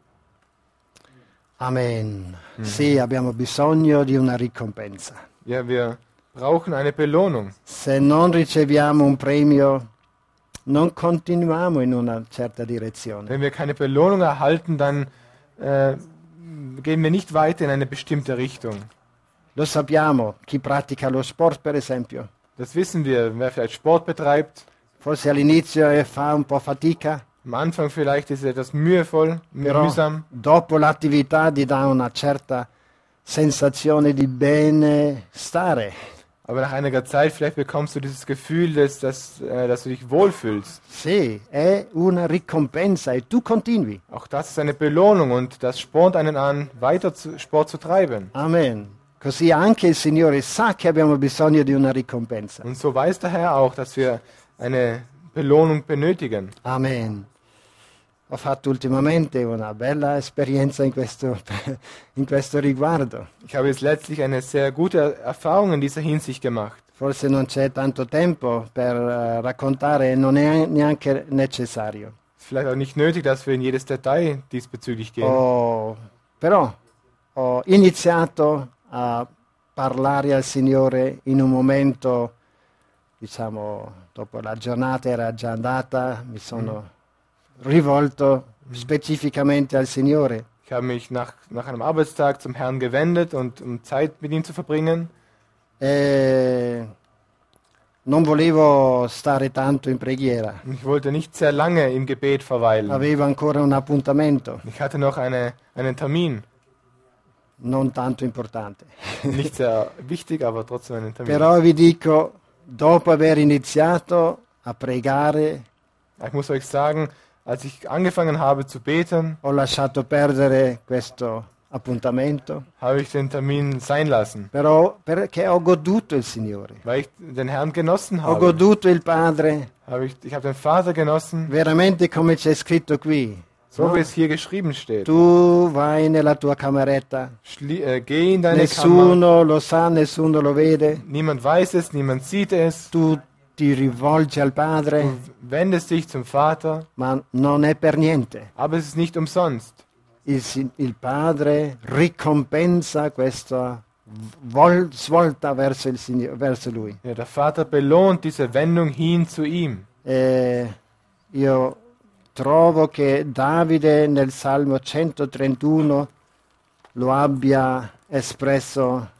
Amen. Sì, abbiamo bisogno di una ricompensa. Ja, wir brauchen eine Belohnung. Se non riceviamo un premio, non continuiamo in una certa direzione. Wenn wir keine Belohnung erhalten, dann äh, gehen wir nicht weiter in eine bestimmte Richtung. Lo sappiamo, chi pratica lo sport per esempio, Das wissen wir, wer vielleicht Sport betreibt. forse all'inizio eh, fa un po' fatica, Am Anfang vielleicht ist es etwas mühevoll, però mühsam, dopo l'attività ti dà una certa sensazione di benestare. aber nach einiger Zeit vielleicht bekommst du dieses Gefühl, dass, dass, äh, dass du dich wohlfühlst. Sì, è una ricompensa e tu continui. Auch das ist eine Belohnung und das spornt einen an, weiter zu, Sport zu treiben. Amen. Così anche il Signore sa che abbiamo bisogno di una ricompensa. Und so weiß der Herr auch, dass wir eine Belohnung benötigen. Amen. Ho fatto ultimamente una bella esperienza in questo, in questo riguardo. Ich habe jetzt letztlich eine sehr gute Erfahrung in dieser Hinsicht gemacht. Forse non c'è tanto tempo per eh, raccontare, non è neanche necessario. Es ist vielleicht auch nicht nötig, dass wir in jedes Detail diesbezüglich gehen. Ho- però ho iniziato a parlare al Signore in un momento, diciamo, dopo la giornata era già andata, mi sono rivolto specificamente al Signore. Ich habe mich nach, nach einem Arbeitstag zum Herrn gewendet und um Zeit mit ihm zu verbringen. E non volevo stare tanto in preghiera, Und ich wollte nicht sehr lange im Gebet verweilen. avevo ancora un appuntamento, Ich hatte noch eine, einen Termin. non tanto importante. Nicht sehr wichtig, aber trotzdem einen Termin. Però vi dico, dopo aver iniziato a pregare, Ich muss euch sagen, als ich angefangen habe zu beten, ho lasciato perdere questo appuntamento, habe ich den Termin sein lassen, però perché ho goduto il Signore, weil ich den Herrn genossen ho habe. goduto il Padre, habe ich, ich habe den Vater genossen, veramente come c'è scritto qui. so no? wie es hier geschrieben steht. Tu vai nella tua cameretta, Schlie äh, geh in deine Kammer. nessuno lo sa, nessuno lo vede, Niemand weiß es, niemand sieht es. tu ti rivolgi al Padre, Du wendest dich zum Vater, ma non è per niente. aber es ist nicht umsonst. Il, si- il Padre ricompensa questa vol- svolta verso, il Signore, verso Lui. Ja, der Vater belohnt diese Wendung hin zu ihm. E io trovo che Davide nel Salmo centotrentuno lo abbia espresso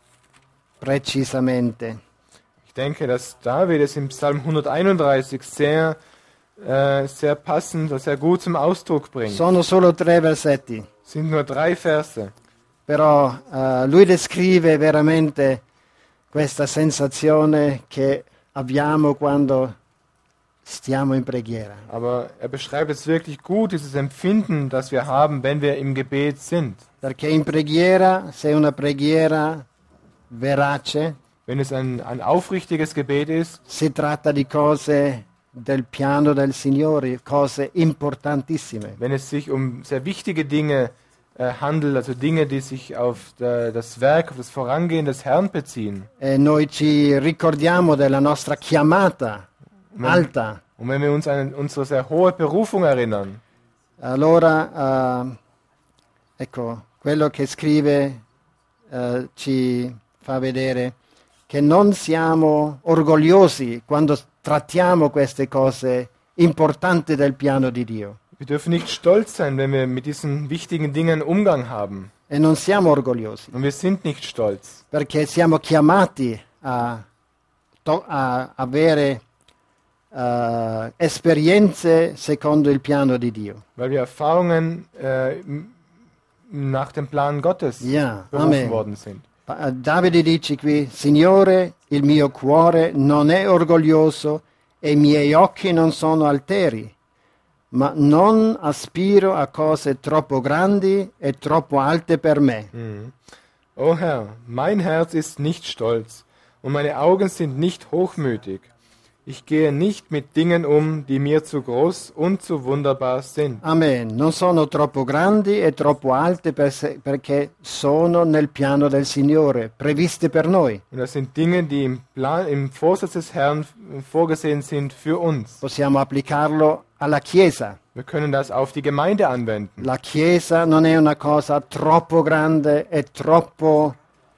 precisamente. Ich denke, dass David es im Psalm hunderteinunddreißig sehr, äh, sehr passend, sehr gut zum Ausdruck bringt. Sono solo tre versetti, Es sind nur drei Verse. però eh, lui descrive veramente questa sensazione che abbiamo quando stiamo in preghiera. Aber er beschreibt es wirklich gut, dieses Empfinden, das wir haben, wenn wir im Gebet sind. Perché in preghiera, se è una preghiera verace, Wenn es ein, ein aufrichtiges Gebet ist, si tratta di cose del piano del Signore, cose importantissime. wenn es sich um sehr wichtige Dinge äh, handelt, also Dinge, die sich auf der, das Werk, auf das Vorangehen des Herrn beziehen. E noi ci ricordiamo della nostra chiamata alta. Und wenn wir uns an unsere sehr hohe Berufung erinnern, Allora, eh, ecco, quello che scrive eh, ci fa vedere che non siamo orgogliosi quando trattiamo queste cose importanti del piano di Dio. wir dürfen nicht stolz sein, wenn wir mit diesen wichtigen Dingen Umgang haben. E non siamo orgogliosi, Und wir sind nicht stolz, perché siamo chiamati a, to- a avere eh, esperienze secondo il piano di Dio. weil wir Erfahrungen äh, m- nach dem Plan Gottes Ja, berufen Amen. worden sind. Pa- Davide dice qui, Signore, il mio cuore non è orgoglioso e i miei occhi non sono alteri, ma non aspiro a cose troppo grandi e troppo alte per me. Mhm. O Herr, mein Herz ist nicht stolz und meine Augen sind nicht hochmütig. Ich gehe nicht mit Dingen um, die mir zu groß und zu wunderbar sind. Amen. Non sono troppo grandi e troppo alte per se- perché sono nel piano del Signore, previste per noi. Und das sind Dinge, die im Plan, im Vorsatz des Herrn vorgesehen sind für uns. Possiamo applicarlo alla Chiesa. Wir können das auf die Gemeinde anwenden. La Chiesa non è una cosa troppo grande e troppo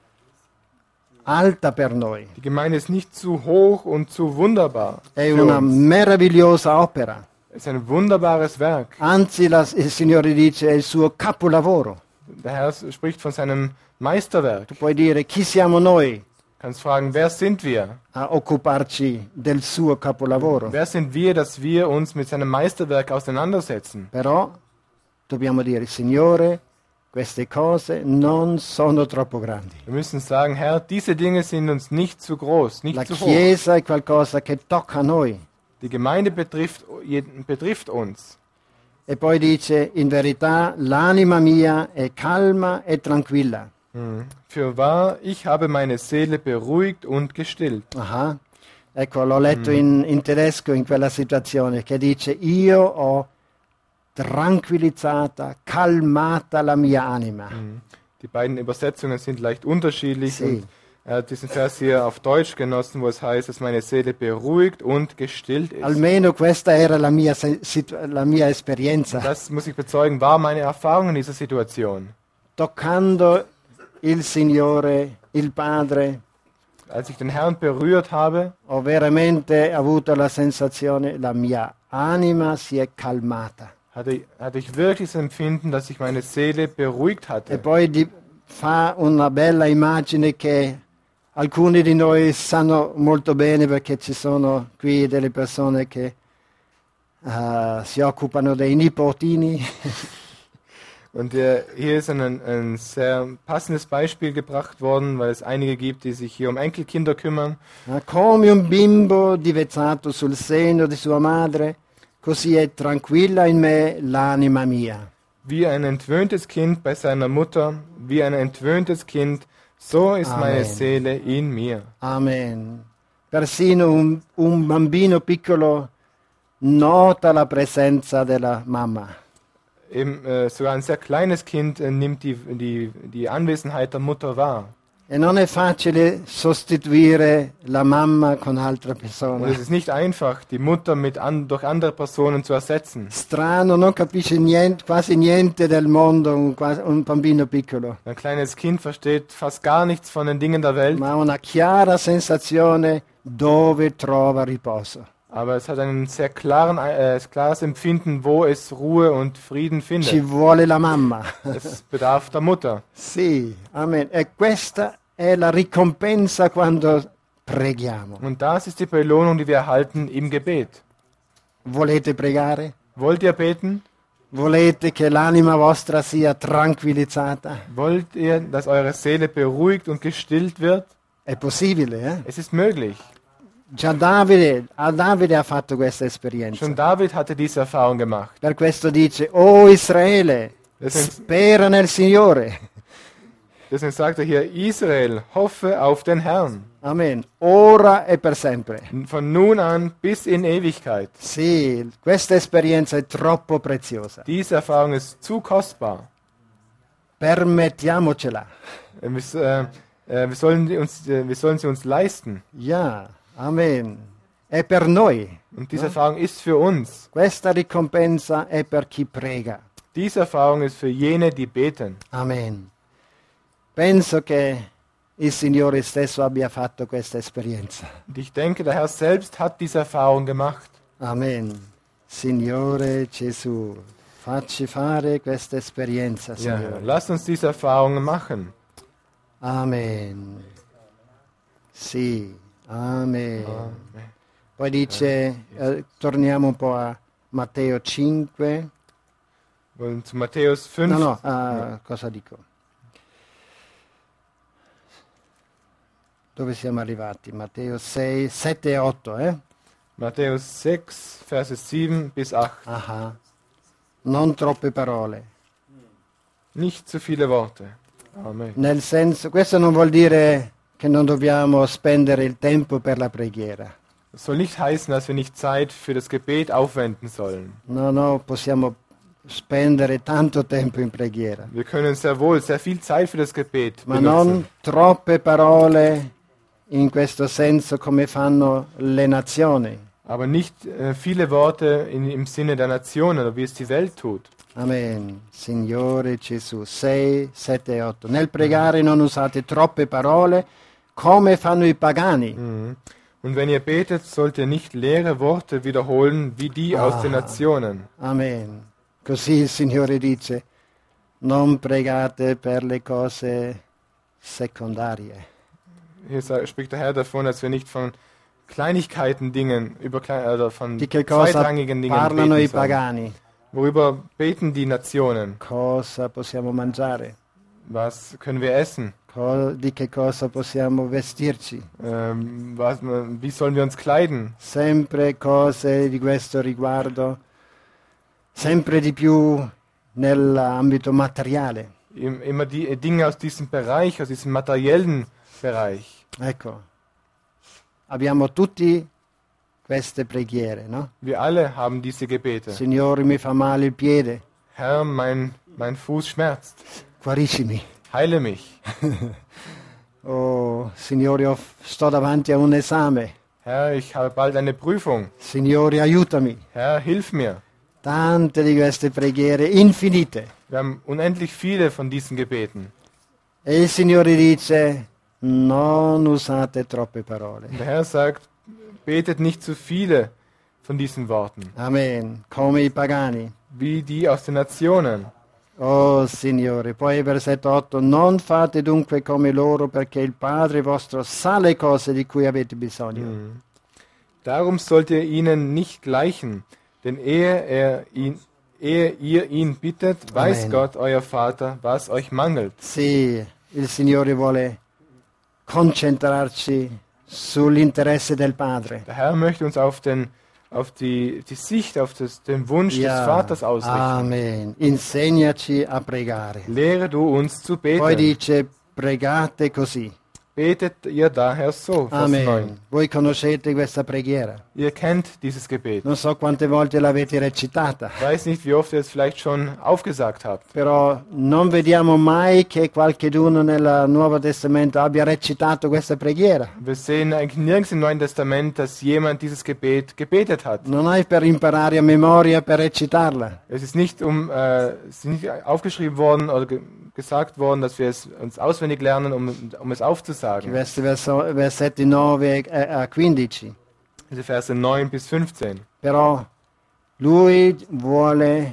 alta per noi. Die Gemeinde ist nicht zu hoch und zu wunderbar. È für una uns. meravigliosa opera. Es ist ein wunderbares Werk. Anzi, la- il Signore dice è il suo capolavoro. Der Herr spricht von seinem Meisterwerk. Tu puoi dire chi siamo noi Du kannst fragen, wer sind wir? a occuparci del suo capolavoro. Wer sind wir, dass wir uns mit seinem Meisterwerk auseinandersetzen? Però dobbiamo dire, Signore, queste cose non sono troppo grandi. Wir müssen sagen, Herr, diese Dinge sind uns nicht zu groß, nicht La zu hoch. Chiesa è qualcosa che tocca noi. Die Gemeinde betrifft, jeden- betrifft uns. E poi dice, in verità, l'anima mia è calma e tranquilla. Hm. Fürwahr, ich habe meine Seele beruhigt und gestillt. Ah, ecco, l'ho letto in, in tedesco in quella situazione, che dice, io ho tranquillizzata, calmata la mia anima. Die beiden Übersetzungen sind leicht unterschiedlich. Sie. Und er hat diesen Vers hier auf Deutsch genossen, wo es heißt, dass meine Seele beruhigt und gestillt ist. Almeno questa era la mia, se- situ- la mia esperienza. Das muss ich bezeugen, war meine Erfahrung in dieser Situation. Toccando il Signore, il Padre, Als ich den Herrn berührt habe, ho veramente avuto la sensazione, la mia anima si è calmata. hatte, hatte ich wirklich das Empfinden, dass ich meine Seele beruhigt E hatte. poi di- fa una bella immagine che alcuni di noi sanno molto bene perché ci sono qui delle persone che eh, si occupano dei nipotini. Und äh, hier ist ein, ein sehr passendes Beispiel gebracht worden, weil es einige gibt, die sich hier um Enkelkinder kümmern. Eh, Come un bimbo divezzato sul seno di sua madre, così è tranquilla in me l'anima mia. Wie ein entwöhntes Kind bei seiner Mutter, wie ein entwöhntes Kind, so ist meine Amen. Seele in mir. Amen. Persino un, un bambino piccolo nota la presenza della mamma. Eben, äh, sogar ein sehr kleines Kind äh, nimmt die, die, die Anwesenheit der Mutter wahr. E non è facile sostituire la mamma con altra Und persona. es ist nicht einfach, die Mutter mit an, durch andere Personen zu ersetzen. Strano, non capisce niente, quasi niente del mondo un, quasi- un bambino piccolo, Ein kleines Kind versteht fast gar nichts von den Dingen der Welt, ma ha una chiara sensazione dove trova riposo. aber es hat ein sehr klaren, äh, klares Empfinden, wo es Ruhe und Frieden Ci findet. vuole la mamma. Es bedarf der Mutter. Sì, amen. E questa è la ricompensa quando preghiamo. Und das ist die Belohnung, die wir erhalten im Gebet. Volete pregare? Wollt ihr beten? Volete che l'anima vostra sia tranquillizzata? Wollt ihr, dass eure Seele beruhigt und gestillt wird? È possibile, eh? Es ist möglich. Già Davide, a Davide ha fatto questa esperienza. Schon David hatte diese Erfahrung gemacht. Per questo dice, oh Israele, Deswegen, spera nel Signore. deswegen sagt er hier, Israel, hoffe auf den Herrn. Amen. Ora e per sempre. Von nun an bis in Ewigkeit. Sì, questa esperienza è troppo preziosa. Diese Erfahrung ist zu kostbar. Permettiamocela. Äh, Wir, äh, äh, wir, sollen, die uns, äh, wir sollen sie uns leisten. Ja, amen. È per noi. Und diese Erfahrung ist für uns. Questa ricompensa è per chi prega. Diese Erfahrung ist für jene, die beten. Amen. Penso che il Signore stesso abbia fatto questa esperienza. Und ich denke, der Herr selbst hat diese Erfahrung gemacht. Amen. Signore Gesù, facci fare questa esperienza, Ja, Signore. lasst uns diese Erfahrung machen. Amen. Sì, amen. Poi dice, eh, torniamo un po' a Matteo cinque. Und zu Matthäus fünf. No, no, ah, cosa dico? Dove siamo arrivati? Matteo sei, sette e otto, eh? Matthäus sechs, Verse sieben bis acht. Ah, non troppe parole. Nicht zu viele Worte. Amen. Nel senso, questo non vuol dire che non dobbiamo spendere il tempo per la preghiera. Es soll nicht heißen, dass wir nicht Zeit für das Gebet aufwenden sollen. No, no, possiamo spendere tanto tempo in preghiera, Wir können sehr wohl sehr viel Zeit für das Gebet ma benutzen. non troppe parole in questo senso come fanno le nazioni. Aber nicht äh, viele Worte in, im Sinne der Nationen, oder wie es die Welt tut. Amen. Signore Gesù. sei, sette, otto. Nel pregare non usate troppe parole come fanno i pagani. Mhm. Und wenn ihr betet, sollt ihr nicht leere Worte wiederholen, wie die aus den Nationen. Amen. Così il Signore dice, non pregate per le cose secondarie. Hier sa- spricht der Herr davon, dass wir nicht von Kleinigkeiten Dingen, über klein, oder von Di che cosa zweitrangigen Dingen parlano i beten sollen. pagani? Worüber beten die Nationen? Cosa possiamo mangiare? Was können wir essen? Co- di che cosa possiamo vestirci? Ähm, was, wie sollen wir uns kleiden? Sempre cose di questo riguardo, sempre di più nell'ambito materiale. Im- Immer die Dinge aus diesem Bereich, aus diesem materiellen Bereich. Ecco, abbiamo tutti queste preghiere, no? Wir alle haben diese Gebete. Signore, mi fa male il piede, Herr, mein, mein Fuß schmerzt. guariscimi. Heile mich. Oh, Signore, ho- sto davanti a un esame. Herr, ich habe bald eine Prüfung. Signore, aiutami. Herr, hilf mir. Tante di queste preghiere, infinite. Wir haben unendlich viele von diesen Gebeten. E il Signore dice, non usate troppe parole. Und der Herr sagt, betet nicht zu viele von diesen Worten, Amen. Come i pagani. wie die aus den Nationen. Oh Signore, poi versetto otto, non fate dunque come loro perché il Padre vostro sa le cose di cui avete bisogno. Darum sollt ihr ihnen nicht gleichen, denn ehe, er ihn, ehe ihr ihn bittet, weiß Amen. Gott, euer Vater, was euch mangelt. Sì, il Signore vuole concentrarci sull'interesse del Padre. Der Herr möchte uns auf, den, auf die, die Sicht, auf das, den Wunsch des Vaters ausrichten. Amen. Insegnaci a pregare. Lehre du uns zu Poi beten. dice, pregate così. Betet ihr daher so, Vers neun. Amen. Voi conoscete questa preghiera. Ihr kennt dieses Gebet. Non so quante volte l'avete recitata, Ich weiß nicht, wie oft ihr es vielleicht schon aufgesagt habt. però non vediamo mai che qualcheduno nel Nuovo Testamento abbia recitato questa preghiera. Wir sehen eigentlich nirgends im Neuen Testament, dass jemand dieses Gebet gebetet hat. Non è per imparare a memoria per recitarla, Es ist nicht, um, äh, es ist nicht aufgeschrieben worden oder ge gesagt worden, dass wir es uns auswendig lernen, um, um es aufzusagen. questi verso- versetti nove e- a quindici. Diese Verse neun bis fünfzehn. Però lui vuole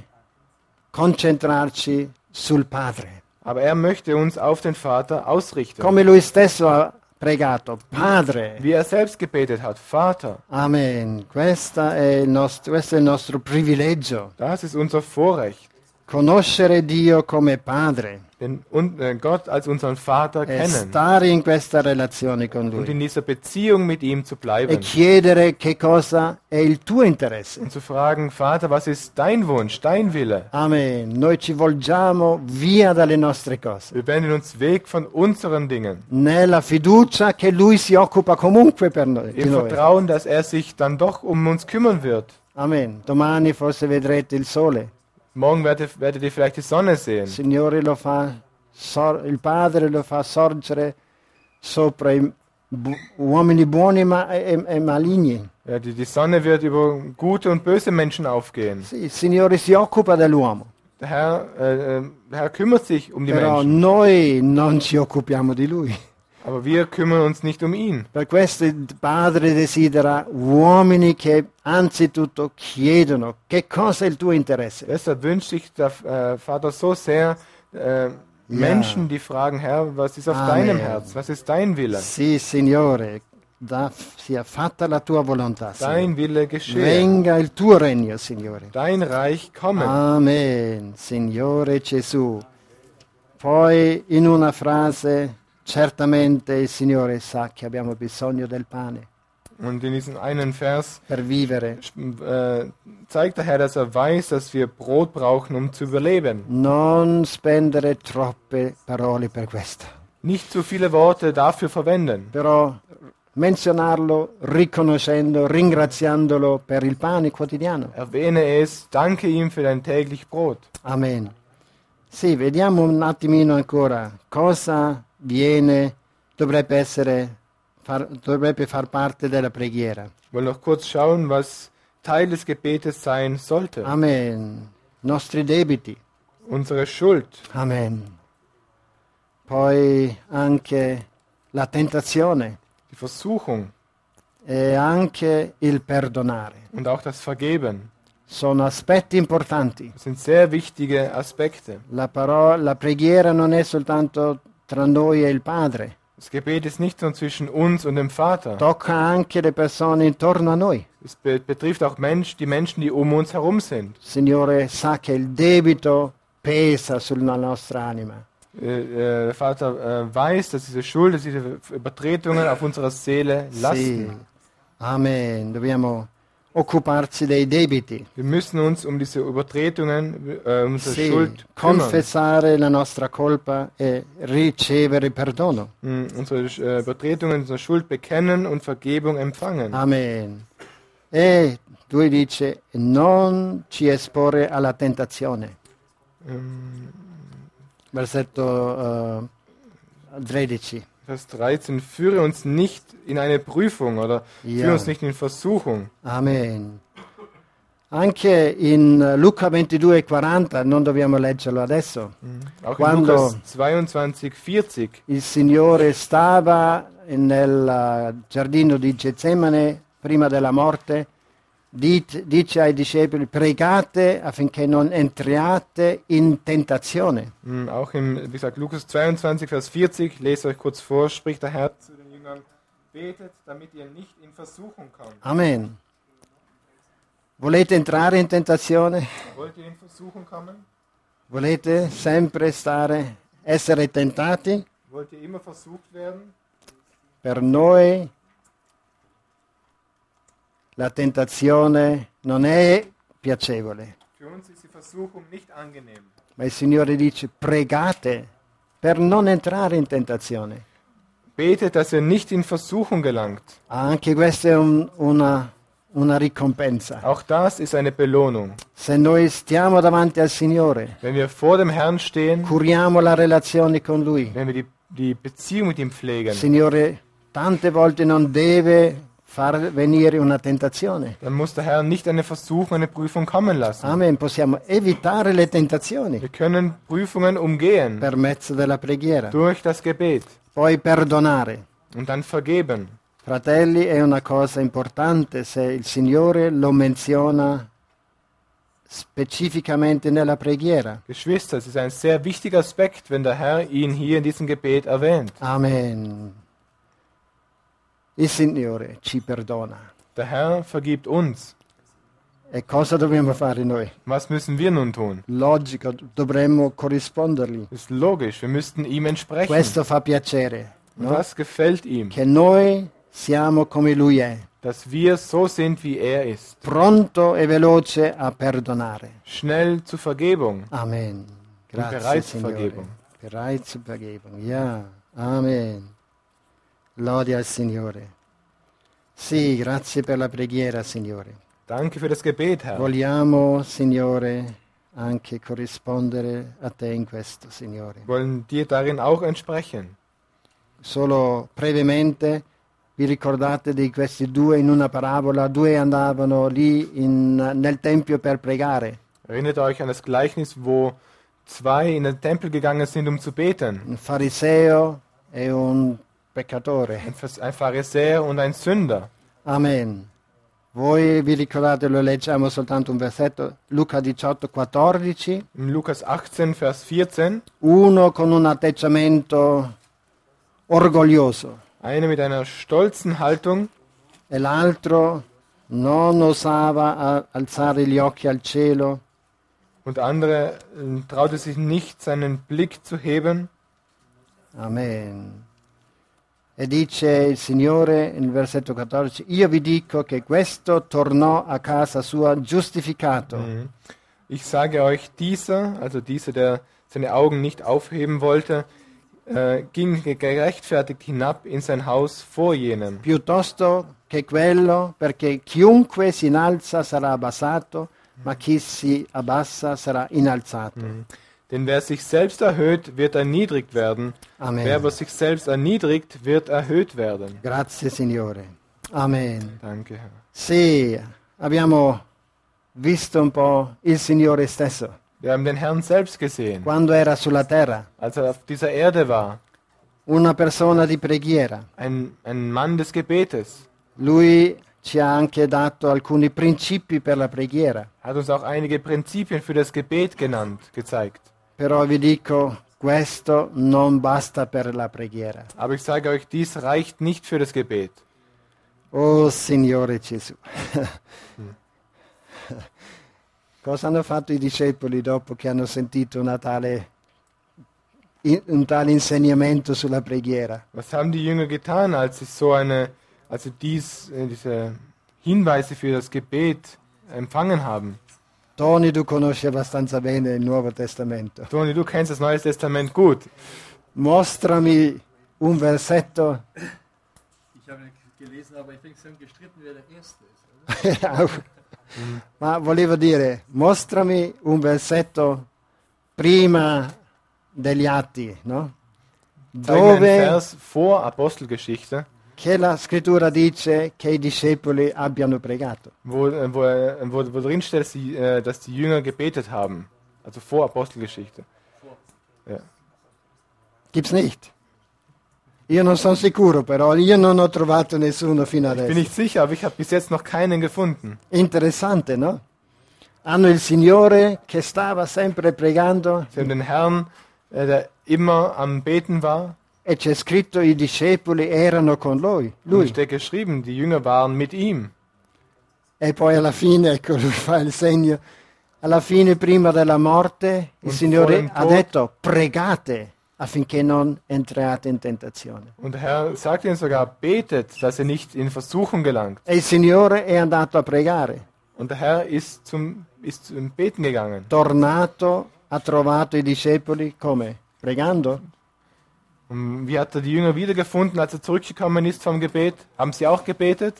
concentrarci sul Padre, Aber er möchte uns auf den Vater ausrichten. come lui stesso ha pregato, Padre. Wie er selbst gebetet hat. Vater. Amen. Questa è il nostro, questo è il nostro privilegio, Das ist unser Vorrecht. conoscere Dio come Padre Den und, äh, Gott als unseren Vater e kennen. stare in questa relazione con Und in Lui dieser Beziehung mit ihm zu e bleiben. chiedere che cosa è il tuo interesse. Und zu fragen, Vater, was ist dein Wunsch, dein Wille? Amen. Noi ci volgiamo via dalle nostre cose, Wir wenden uns weg von unseren Dingen. nella fiducia che Lui si occupa comunque per noi. di Im noi. Vertrauen, dass er sich dann doch um uns kümmern wird. Amen. Domani forse vedrete il sole. Morgen werdet, werdet ihr vielleicht die Sonne Il sehen. Signore lo fa, sor- il Padre lo fa sorgere sopra i bu- uomini buoni ma- e, e maligni. Ja, die, die Sonne wird über gute und böse Menschen aufgehen. Sì, il Signore si occupa dell'uomo, Der Herr, äh, äh, der Herr kümmert sich um die però Menschen. noi non ci occupiamo di Lui. Aber wir kümmern uns nicht um ihn. Per questo il Padre desidera uomini che anzitutto chiedono che cosa è il tuo interesse. Deshalb wünscht sich der äh, Vater so sehr äh, Menschen, die fragen, Herr, was ist auf Amen. deinem Herz? Was ist dein Wille? Sì, Signore, da- sia fatta la tua volontà. Signore. Dein Wille geschehe. Venga il tuo regno, Signore. Dein Reich komme. Amen, Signore Gesù. Poi in una frase, certamente il Signore sa che abbiamo bisogno del pane Und in diesem einen Vers per vivere. äh, zeigt der Herr, dass er weiß, dass wir Brot brauchen, um zu überleben. Non spendere troppe parole per questo. Nicht zu viele Worte dafür verwenden. Però menzionarlo riconoscendo, ringraziandolo per il pane quotidiano. Erwähne es, danke ihm für dein täglich Brot. Amen. Sì, vediamo un attimino ancora cosa viene, dovrebbe essere, far, dovrebbe far parte della preghiera. Wir wollen noch kurz schauen, was Teil des Gebetes sein sollte. Amen. Nostri debiti. Unsere Schuld. Amen. Poi anche la tentazione Die Versuchung e anche il perdonare. und auch das Vergeben. Sono aspetti importanti. Das sind sehr wichtige Aspekte. La, parola, la preghiera non è soltanto tra noi e il Padre, Das Gebet ist nicht nur zwischen uns und dem Vater. tocca anche le persone intorno a noi. Es be betrifft auch Mensch, die Menschen, die um uns herum sind. Il Signore sa che il debito pesa sulla nostra anima. Äh, äh, der Vater äh, weiß, dass diese Schuld, dass diese Übertretungen auf unserer Seele Sì. lasten. Amen. Dobbiamo occuparci dei debiti. Wir müssen uns um diese Übertretungen, äh, um unsere Sì. Schuld kümmern. Confessare la nostra colpa e ricevere perdono. Mm, unsere äh, Übertretungen, unsere Schuld bekennen und Vergebung empfangen. Amen. E lui dice non ci esporre alla tentazione. Ähm, Versetto uh, tredici. Vers dreizehn, führe uns nicht in eine Prüfung oder Ja. führe uns nicht in Versuchung. Amen. Anche in Luca ventidue quaranta, non dobbiamo leggerlo adesso, Auch Quando- in Lukas zweiundzwanzig, vierzig, il Signore stava nel uh, giardino di Getsemane prima della morte, dit- dice ai discepoli pregate affinché non entriate in tentazione. mm, auch im, wie gesagt, Lukas zweiundzwanzig, Vers vierzig, lese euch kurz vor, spricht der Herr zu den Jüngern, betet, damit ihr nicht in Versuchung kommt. Amen. Volete entrare in tentazione? Wollt ihr in Versuchung kommen? Volete sempre stare, essere tentati? Wollt ihr immer versucht werden? Per noi la tentazione non è piacevole, Für uns ist die Versuchung nicht angenehm. ma il Signore dice pregate per non entrare in tentazione. Betet, dass ihr nicht in Versuchung gelangt. Anche questa è un- una, una ricompensa. Auch das ist eine Belohnung. Se noi stiamo davanti al Signore, Wenn wir vor dem Herrn stehen, curiamo la relazione con Lui. wenn wir die, die Beziehung mit ihm Il pflegen, Signore tante volte non deve far venire una tentazione. dann muss der Herr nicht eine Versuchung, eine Prüfung kommen lassen. Amen. Possiamo evitare le tentazioni Wir können Prüfungen umgehen per mezzo della preghiera. durch das Gebet Poi perdonare. und dann vergeben. Fratelli, è una cosa importante se il Signore lo menziona specificamente nella preghiera. Geschwister, es ist ein sehr wichtiger Aspekt, wenn der Herr ihn hier in diesem Gebet erwähnt. Amen. Il Signore ci perdona. Der Herr vergibt uns. E cosa dobbiamo fare noi? Was müssen wir nun tun? Logico, dovremmo corrispondergli. Ist logisch, wir müssten ihm entsprechen. Questo fa piacere, no? Was gefällt ihm? Che noi siamo come Lui è, Dass wir so sind, wie er ist. pronto e veloce a perdonare. Schnell zur Vergebung. Amen. Grazie, bereit zur Signore. Vergebung. Bereit zur Vergebung, ja. Amen. Lode al Signore. Sì, grazie per la preghiera, Signore. Danke für das Gebet, Herr. Vogliamo, Signore, anche corrispondere a te in questo, Signore. Wir wollen dir darin auch entsprechen. Solo brevemente, vi ricordate di questi due in una parabola? Due andavano lì in- nel tempio per pregare. Erinnert euch an das Gleichnis, wo zwei in den Tempel gegangen sind, um zu beten. Un fariseo e un peccatore. Ein Phas- ein Pharisäer und ein Sünder. Amen. Voi vi ricordate, lo leggiamo soltanto un versetto, Luca diciotto, quattordici, In Lukas achtzehn, Vers vierzehn. uno con un atteggiamento orgoglioso Einer mit einer stolzen Haltung e l'altro non osava a- alzare gli occhi al cielo, und andere äh, traute sich nicht, seinen Blick zu heben. amen. E dice il Signore nel versetto quattordici, io vi dico che questo tornò a casa sua giustificato. Mhm. Ich sage euch, dieser, also dieser, der seine Augen nicht aufheben wollte, äh, ging gerechtfertigt hinab in sein Haus vor jenem, piuttosto che quello, perché chiunque si innalza sarà abbassato, ma chi si abbassa sarà innalzato. denn wer sich selbst erhöht, wird erniedrigt werden, Amen. wer aber sich selbst erniedrigt, wird erhöht werden. Grazie Signore. Amen. Danke, Herr. Sì, abbiamo visto un po' il Signore stesso, Wir haben den Herrn selbst gesehen, quando era sulla terra, als er auf dieser Erde war, una persona di preghiera. ein, ein Mann des Gebetes. Lui ci ha anche dato alcuni principi per la preghiera, Er hat uns auch einige Prinzipien für das Gebet genannt, gezeigt. però vi dico, questo non basta per la preghiera. Aber ich sage euch, dies reicht nicht für das Gebet. Oh Signore Gesù. Cosa hanno fatto i discepoli dopo che hanno sentito una tale, un tale insegnamento sulla preghiera? Was haben die Jünger getan, als sie so eine, als sie dies, äh, diese Hinweise für das Gebet empfangen haben? Tony, tu conosci abbastanza bene il Nuovo Testamento. Toni, du kennst das Neue Testament gut. Mostrami un versetto. Ich habe gelesen, aber ich denke, sie haben gestritten, wer der Erste ist. Oder? Ma volevo dire, mostrami un versetto prima degli Atti, no? Zeig mir einen Dove Vers vor Apostelgeschichte, che la scrittura dice che i discepoli abbiano pregato. wo, äh, wo, äh, wo, wo drin steht, dass die, äh, dass die Jünger gebetet haben. Also vor Apostelgeschichte. Ja. Gibt's nicht. Io non sono sicuro, però io non ho trovato nessuno fino Bin adesso. ich sicher, aber ich habe bis jetzt noch keinen gefunden. Interessante, no? Hanno il Signore che stava sempre pregando Sie haben den Herrn, äh, der immer am Beten war. e c'è scritto i discepoli erano con lui. Und es lui. steht geschrieben, die Jünger waren mit ihm. E poi alla fine, ecco, lui fa il segno, alla fine prima della morte il Un Signore po' ha in detto pregate affinché non entriate in tentazione. Und der Herr sagt ihnen sogar, betet, dass ihr nicht in Versuchung gelangt. E il Signore è andato a pregare. Und der Herr ist zum, ist zum Beten gegangen. Tornato, ha trovato i discepoli come? Pregando? Und wie hat er die Jünger wiedergefunden, als er zurückgekommen ist vom Gebet? Haben sie auch gebetet?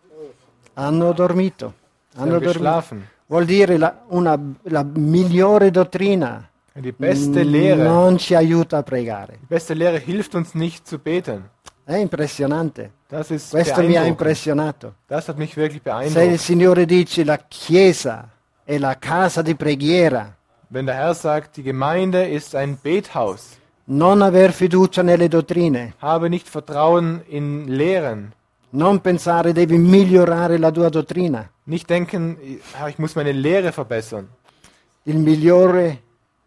Hanno dormito. Sie Hanno haben dormito. geschlafen. Vuol dire la, una, la migliore dottrina Die beste Lehre, non ci aiuta a pregare. die beste Lehre hilft uns nicht zu beten. È impressionante. Das ist Questo mi ha beeindruckend. impressionato. Das hat mich wirklich Se il beeindruckt. Signore dice la Chiesa è la casa di preghiera, Wenn der Herr sagt, die Gemeinde ist ein Bethaus, non aver fiducia nelle dottrine, habe nicht Vertrauen in Lehren. non pensare devi migliorare la tua dottrina. Nicht denken, ja, ich muss meine Lehre verbessern. Il migliore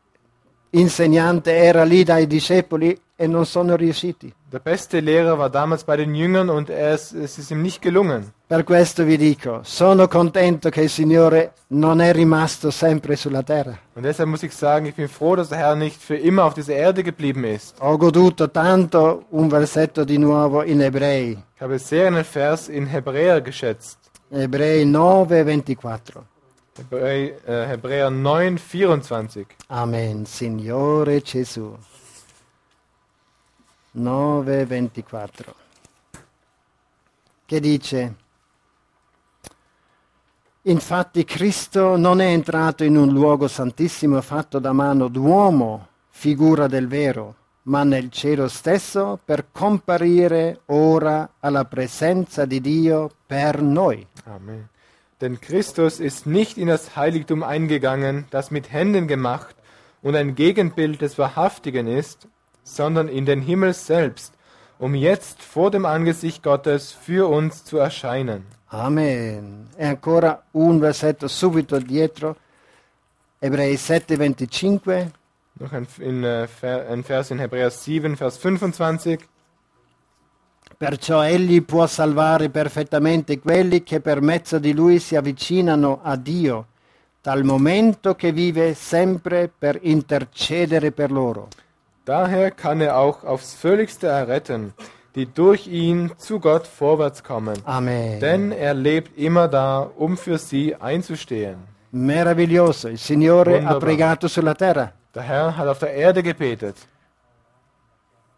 insegnante era lì dai discepoli e non sono riusciti. Der beste Lehrer war damals bei den Jüngern und er ist, es ist ihm nicht gelungen. Per questo vi dico, sono contento che il Signore non è rimasto sempre sulla terra. Und deshalb muss ich sagen, ich bin froh, dass der Herr nicht für immer auf dieser Erde geblieben ist. Ho goduto tanto un versetto di nuovo in Ebrei, Ich habe sehr einen Vers in Hebräer geschätzt. Ebrei nove ventiquattro. Hebräer, äh, Hebräer neun, vierundzwanzig. Amen, Signore Gesù. nove ventiquattro. Che dice: Infatti Cristo non è entrato in un luogo santissimo fatto da mano d'uomo, figura del vero, ma nel cielo stesso per comparire ora alla presenza di Dio per noi. Amen. Denn Christus ist nicht in das Heiligtum eingegangen, das mit Händen gemacht und ein Gegenbild des Wahrhaftigen ist, sondern in den Himmel selbst, um jetzt vor dem Angesicht Gottes für uns zu erscheinen. Amen. E ancora un versetto subito dietro, Ebrei sette venticinque. Noch ein, in, äh, Ver- ein Vers in Hebräer sieben, Vers fünfundzwanzig. Perciò egli può salvare perfettamente quelli che per mezzo di lui si avvicinano a Dio, dal momento che vive sempre per intercedere per loro. Daher kann er auch aufs Völligste erretten, die durch ihn zu Gott vorwärts kommen. Amen. Denn er lebt immer da, um für sie einzustehen. Meraviglioso, il Signore Wunderbar. ha pregato sulla terra. Der Herr hat auf der Erde gebetet.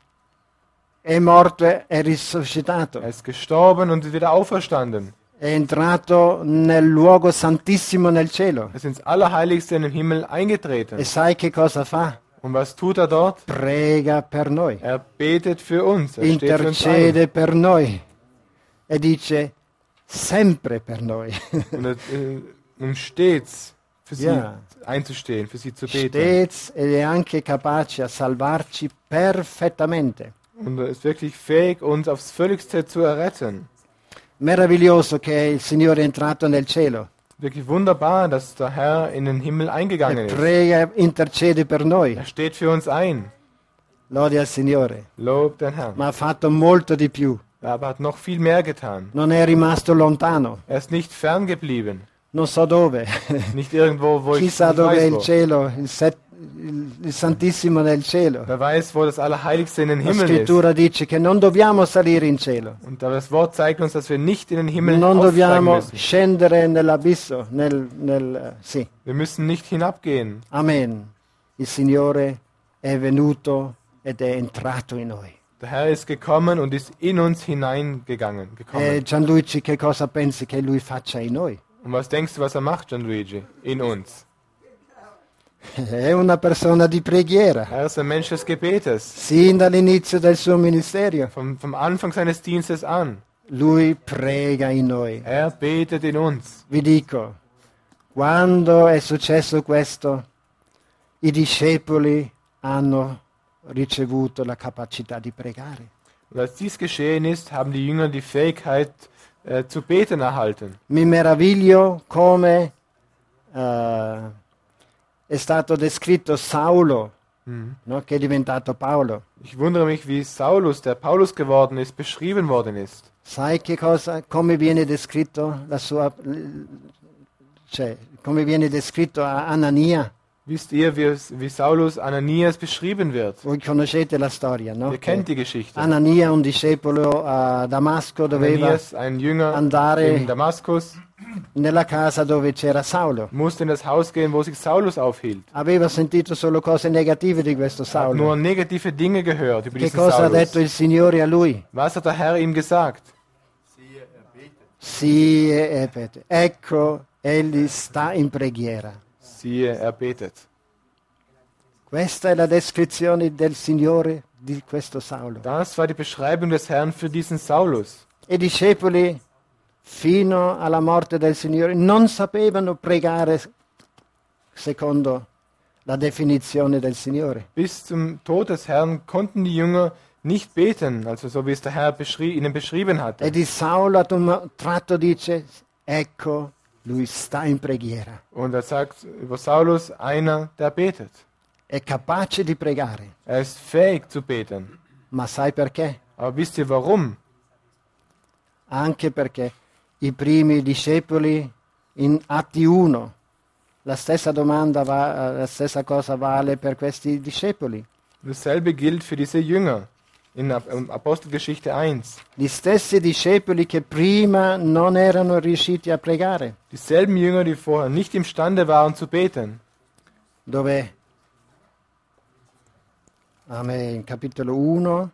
è morto e risuscitato. Er ist gestorben und ist wieder auferstanden. È entrato nel luogo santissimo nel cielo. Er ist ins Allerheiligste in den Himmel E eingetreten. sai che cosa fa? Und was tut er dort? Prega per noi, Er betet für uns. Er steht für uns ein. intercede per noi e dice sempre per noi. Und er, äh, um stets für sie Ja. einzustehen, für sie zu beten. Stets ed è anche capace a salvarci perfettamente. Und er ist wirklich fähig, uns aufs Völligste zu erretten. Meraviglioso che il Signore è entrato nel cielo Wirklich wunderbar, dass der Herr in den Himmel eingegangen e ist. prega, intercede per noi. Er steht für uns ein. Lode al Signore. Lob den Herrn. Ma ha fatto molto di più. Aber er hat noch viel mehr getan. Non è rimasto lontano. Er ist nicht fern geblieben. Non so dove. Nicht irgendwo, wo ich Chissà nicht dove è weiß, il wo. cielo, il, set- il- il Santissimo nel cielo. Wer weiß, wo das Allerheiligste in den La Himmel ist. scrittura dice che non dobbiamo salire in cielo. Und das Wort zeigt uns, dass wir nicht in den Himmel Non aufsteigen dobbiamo müssen. scendere nell'abisso. Nel, nel, eh, sì. Wir müssen nicht hinabgehen. Amen. Il Signore è venuto ed è entrato in noi. Der Herr ist gekommen und ist in uns hineingegangen. E Gekommen. Gianluigi, che cosa pensi che lui faccia in noi? Und was denkst du, was er macht, Gianluigi? In uns. È una persona di preghiera. Er ist ein Mensch des Gebetes. Sin dall'inizio del suo ministero, Vom, vom Anfang seines Dienstes an. lui prega in noi. Er betet in uns. Vi dico, quando è successo questo, i discepoli hanno ricevuto la capacità di pregare. Und als dies geschehen ist, haben die Jünger die Fähigkeit äh, zu beten erhalten. Mi meraviglio come eh, è stato descritto Saulo, no, che è diventato Paolo. Ich wundere mich, wie Saulus, der Paulus geworden ist, beschrieben worden ist. Sai che cosa, come viene descritto la sua, cioè, come viene descritto a Anania? Wisst ihr, wie, es- wie Saulus Ananias beschrieben wird? Voi conoscete la storia, no? Ihr kennt die Geschichte. Anania, un discepolo a Damasco, doveva Ananias, ein Jünger andare in Damaskus, nella casa dove c'era Saulo. musste in das Haus gehen, wo sich Saulus aufhielt. Aveva sentito solo cose negative di questo Er hat nur Saulo. negative Dinge gehört über Che diesen cosa ha detto Saulus. il Signore a lui? Was hat der Herr ihm gesagt? Siehe, er betet. Sì, e- e- ecco, egli sta in preghiera. Siehe, er betet. Questa è la descrizione del Signore di questo Saulo. Das war die Beschreibung des Herrn für diesen Saulus. I discepoli, fino alla morte del Signore, non sapevano pregare secondo la definizione del Signore. Bis zum Tod des Herrn konnten die Jünger nicht beten, also so wie es der Herr beschrie, ihnen beschrieben E hatte. di Saulo ad un tratto dice, ecco, lui sta in preghiera. Und er sagt über Saulus, einer, der betet. È capace di pregare. Er ist fähig zu beten. Ma sai perché? Aber wisst ihr warum? Anche perché i primi discepoli in Atti uno, la stessa domanda va, la stessa cosa vale per questi discepoli. Dasselbe gilt für diese Jünger in Ap- in Apostelgeschichte eins. Gli stessi discepoli che prima non erano riusciti a pregare, Dieselben Jünger, die vorher nicht imstande waren zu beten. dove Amen, capitolo uno,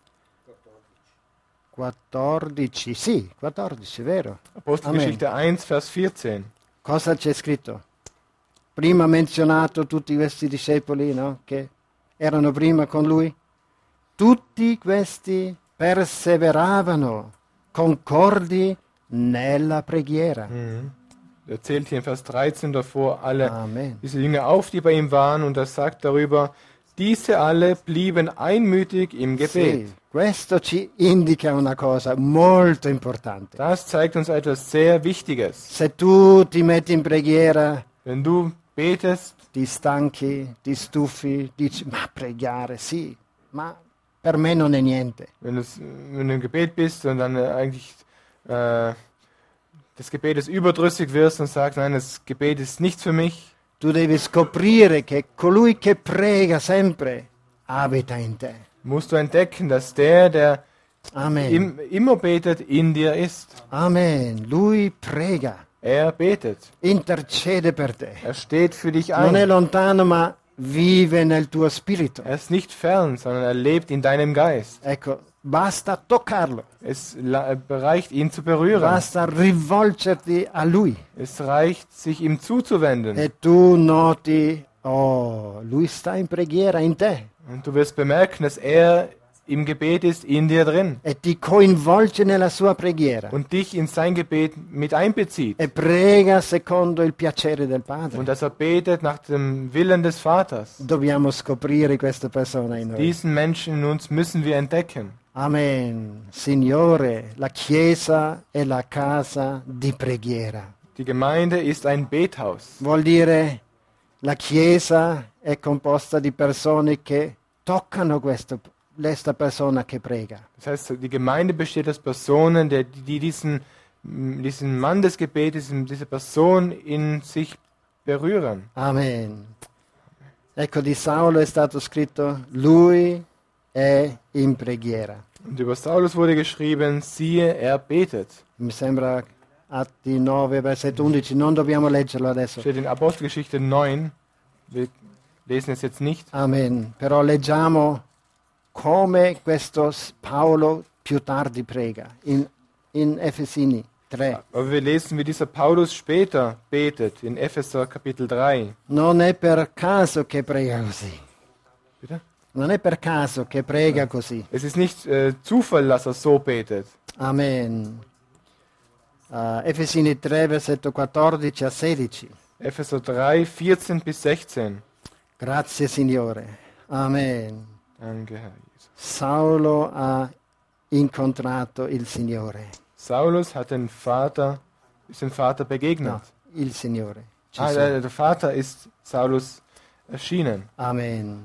quattordici, sì, quattordici, vero? Apostelgeschichte eins, Vers vierzehn. Cosa c'è scritto? Prima menzionato tutti questi discepoli, no? Che erano prima con lui. Tutti questi perseveravano, concordi nella preghiera. Er zählt hier in Vers dreizehn davor alle Amen. diese Jünger auf, die bei ihm waren, und er sagt darüber, diese alle blieben einmütig im Gebet. Sì, questo ci indica una cosa molto importante. Das zeigt uns etwas sehr Wichtiges. Se tu ti metti in preghiera, Wenn du betest, ti stanchi, ti stufi, dici, ma preghiare, sì, ma per me non è niente. wenn, du's- wenn du im Gebet bist und dann äh, eigentlich äh, des Gebetes überdrüssig wirst und sagst, nein, das Gebet ist nichts für mich, Tu devi scoprire che colui che prega sempre abita in te. musst du entdecken, dass der, der Amen. im, immer betet, in dir ist. Amen. Lui prega, Er betet. intercede per te. Er steht für dich Non è ein. lontano, ma vive nel tuo spirito. Er ist nicht fern, sondern er lebt in deinem Geist. Ecco, basta toccarlo, Es la- reicht, ihn zu berühren. basta rivolgerti a lui Es reicht, sich ihm zuzuwenden. e tu noti, oh, lui sta in preghiera in te Und du wirst bemerken, dass er im Gebet ist, in dir drin. e ti coinvolge nella sua preghiera Und dich in sein Gebet mit einbezieht. e prega secondo il piacere del Padre. Und dass er betet nach dem Willen des Vaters. Dobbiamo scoprire questa persona in noi. Diesen Menschen in uns müssen wir entdecken. Amen. Signore, la Chiesa è la casa di preghiera. Die Gemeinde ist ein Bethaus. Vuol dire la Chiesa è composta di persone che toccano questo, questa persona che prega. Das heißt, die Gemeinde besteht aus Personen, die, die diesen, diesen Mann des Gebetes, diese Person in sich berühren. Amen. Ecco, di Saulo è stato scritto, lui è in preghiera. Und über Saulus wurde geschrieben, siehe, er betet. Mi sembra Atti nove, versetto undici, non dobbiamo leggerlo adesso. Steht in Apostelgeschichte neun. Wir lesen es jetzt nicht. Amen. Però leggiamo come questo s- Paolo più tardi prega, in, in Efesini tre. Aber wir lesen, wie dieser Paulus später betet, in Epheser Kapitel drei. Non è per caso che prega così. Bitte? Non è per caso che prega così. Es ist nicht äh, Zufall, dass er so betet. Amen. Uh, Efesini tre, versetto quattordici a sedici. Epheser drei, vierzehn bis sechzehn. Grazie Signore. Amen. Danke, Herr Jesus. Saulo ha incontrato il Signore. Saulus hat den Vater, ist dem Vater begegnet. No, il Signore. Ci Ah, sono. der, der Vater ist Saulus erschienen. Amen.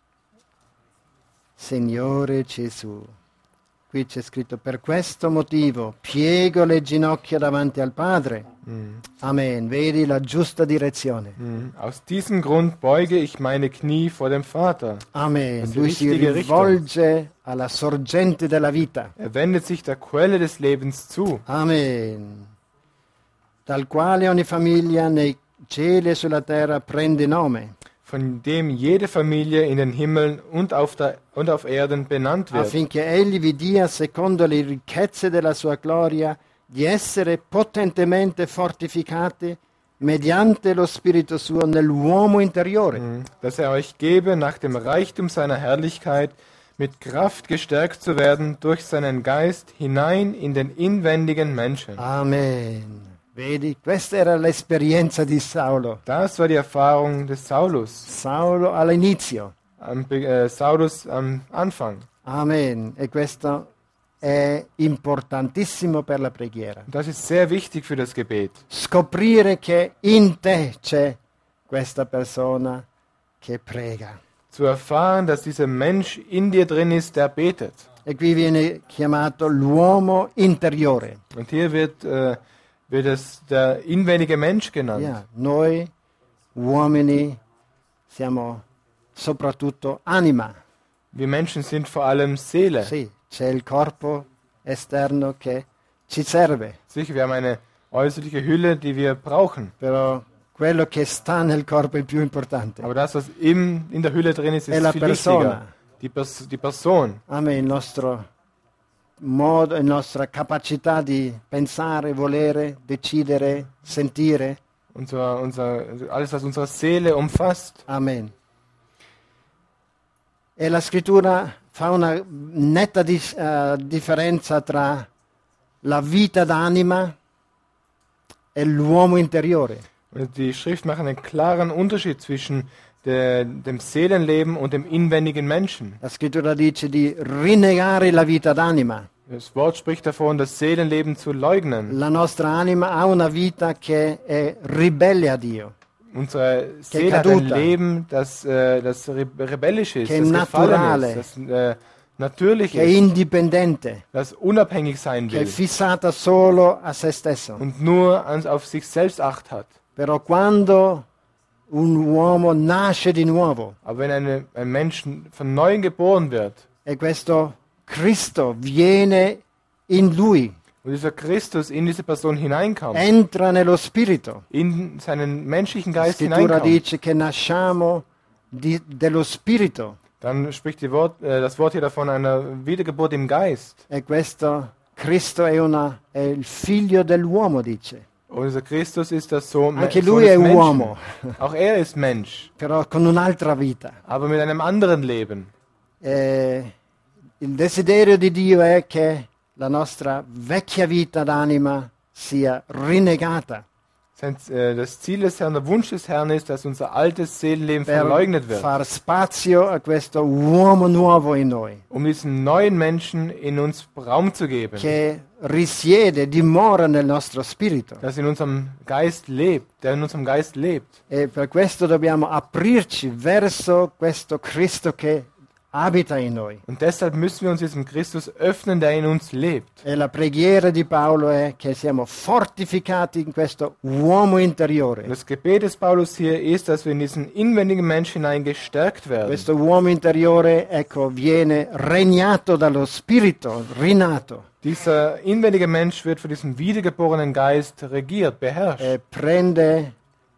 Signore Gesù. Qui c'è scritto, per questo motivo piego le ginocchia davanti al Padre. Amen. Vedi la giusta direzione. Mhm. Aus diesem Grund beuge ich meine Knie vor dem Vater. Amen. Das ist die Lui si richtige rivolge alla sorgente della vita. Er wendet sich der Quelle des Lebens zu, Amen. Dal quale ogni famiglia nei cieli e sulla terra prende nome, von dem jede Familie in den Himmeln und auf, der, und auf Erden benannt wird, affinché egli vi dia, secondo le ricchezze della sua gloria, di essere potentemente fortificati mediante lo Spirito suo nell'uomo interiore, Mhm. dass er euch gebe, nach dem Reichtum seiner Herrlichkeit mit Kraft gestärkt zu werden durch seinen Geist hinein in den inwendigen Menschen. Amen. Vedi, questa era l'esperienza di Saulo. Das war die Erfahrung des Saulus. Saulo all'inizio. Am, Be- äh, Saulus am Anfang. Amen. E questo è importantissimo per la preghiera. Das ist sehr wichtig für das Gebet. Scoprire che in te c'è questa persona che prega. Zu erfahren, dass dieser Mensch in dir drin ist, der betet. E qui viene chiamato l'uomo interiore. Und hier wird, äh, wird es der inwendige Mensch genannt. Yeah, noi uomini siamo soprattutto anima. Wir Menschen sind vor allem Seele. Sì, c'è il corpo esterno che ci serve, Sicher, wir haben eine äußerliche Hülle, die wir brauchen. però quello che sta nel corpo è più importante. Aber das, was im, in der Hülle drin ist, È ist la viel persona. wichtiger. Die, Pers die Person. Amen, il nostro modo, la nostra capacità di pensare, volere, decidere, sentire. Unser, unser, alles, was unsere Seele umfasst. Amen. E la scrittura fa una netta dis- eh, differenza tra la vita d'anima e l'uomo interiore. Und die Schrift macht einen klaren Unterschied zwischen der, dem Seelenleben und dem inwendigen Menschen. La scrittura dice di rinnegare la vita d'anima. Das Wort spricht davon, das Seelenleben zu leugnen. La nostra anima ha una vita che è ribelle a Dio, Unsere Seele hat ein caduta. Leben, das, äh, das re rebellisch ist, Che è das gefallen naturale. ist, das äh, natürlich che è ist, indipendente, das unabhängig sein che è will fissata solo a se stesso. und nur an, auf sich selbst Acht hat. Però quando un uomo nasce di nuovo Aber wenn eine, ein Mensch von Neuem geboren wird e questo Cristo viene in lui, und dieser Christus in diese Person hineinkommt, entra nello spirito. in seinen menschlichen La Geist scrittura hineinkommt, dice che nasciamo di- dello spirito. Dann spricht die Wort, äh, das Wort hier davon einer Wiedergeburt im Geist. E questo Cristo è, una, è il figlio dell'uomo, dice. Und dieser Christus ist das Sohn, Anche Sohn lui des è Menschen. uomo, Auch er ist Mensch, però con un'altra vita. aber mit einem anderen Leben. E il desiderio di Dio è che la nostra vecchia vita d'anima sia rinnegata Sein, äh, das Ziel des Herrn, der Wunsch des Herrn ist, dass unser altes Seelenleben per verleugnet wird, far spazio a questo uomo nuovo in noi, um diesen neuen Menschen in uns Raum zu geben, che risiede, dimora nel nostro spirito. das in unserem Geist lebt, der in unserem Geist lebt. E per questo dobbiamo aprirci verso questo Cristo che abita in noi. Und deshalb müssen wir uns diesem Christus öffnen, der in uns lebt. E la preghiera di Paolo è che siamo fortificati in questo uomo interiore. Und das Gebet des Paulus hier ist, dass wir in diesen inwendigen Mensch hinein gestärkt werden. Questo uomo interiore, ecco, viene regnato dallo Spirito, rinato, Dieser inwendige Mensch wird von diesem wiedergeborenen Geist regiert, beherrscht e prende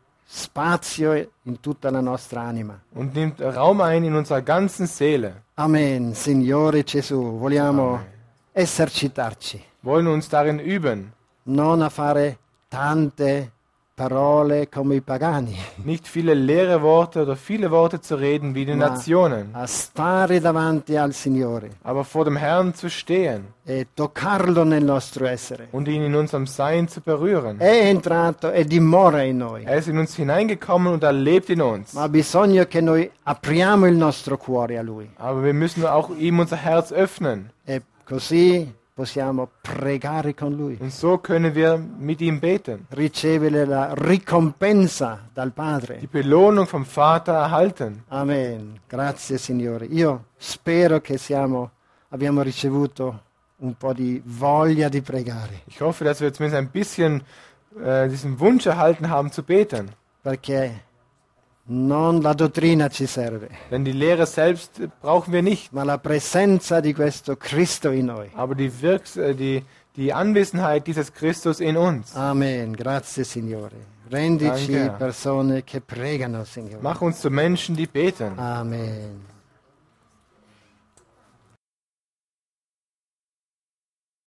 spazio in tutta la nostra anima. und nimmt Raum ein in unserer ganzen Seele. Amen, Signore Gesù, vogliamo esercitarci, Wollen uns darin üben, non a fare tante parole come i pagani, nicht viele leere Worte oder viele Worte zu reden wie die Ma- Nationen, a stare davanti al Signore aber vor dem Herrn zu stehen e toccarlo nel nostro essere. und ihn in unserem Sein zu berühren. È entrato e dimora in noi, Er ist in uns hineingekommen und er lebt in uns. ma ha bisogno che noi apriamo il nostro cuore a Lui Aber wir müssen auch ihm unser Herz öffnen. e così possiamo pregare con Lui, Und so können wir mit ihm beten, ricevere la ricompensa dal Padre. die Belohnung vom Vater erhalten. Amen. Grazie Signore. Io spero che siamo, abbiamo ricevuto un po' di voglia di pregare, Ich hoffe, dass wir zumindest ein bisschen äh, diesen Wunsch erhalten haben zu beten. perché non la dottrina ci serve, Denn die Lehre selbst brauchen wir nicht, ma la presenza di questo Cristo in noi. aber die, Wirks äh, die, die Anwesenheit dieses Christus in uns. Amen. Grazie Signore. Rendici Danke. persone che pregano, Signore. Mach uns zu Menschen, die beten. Amen.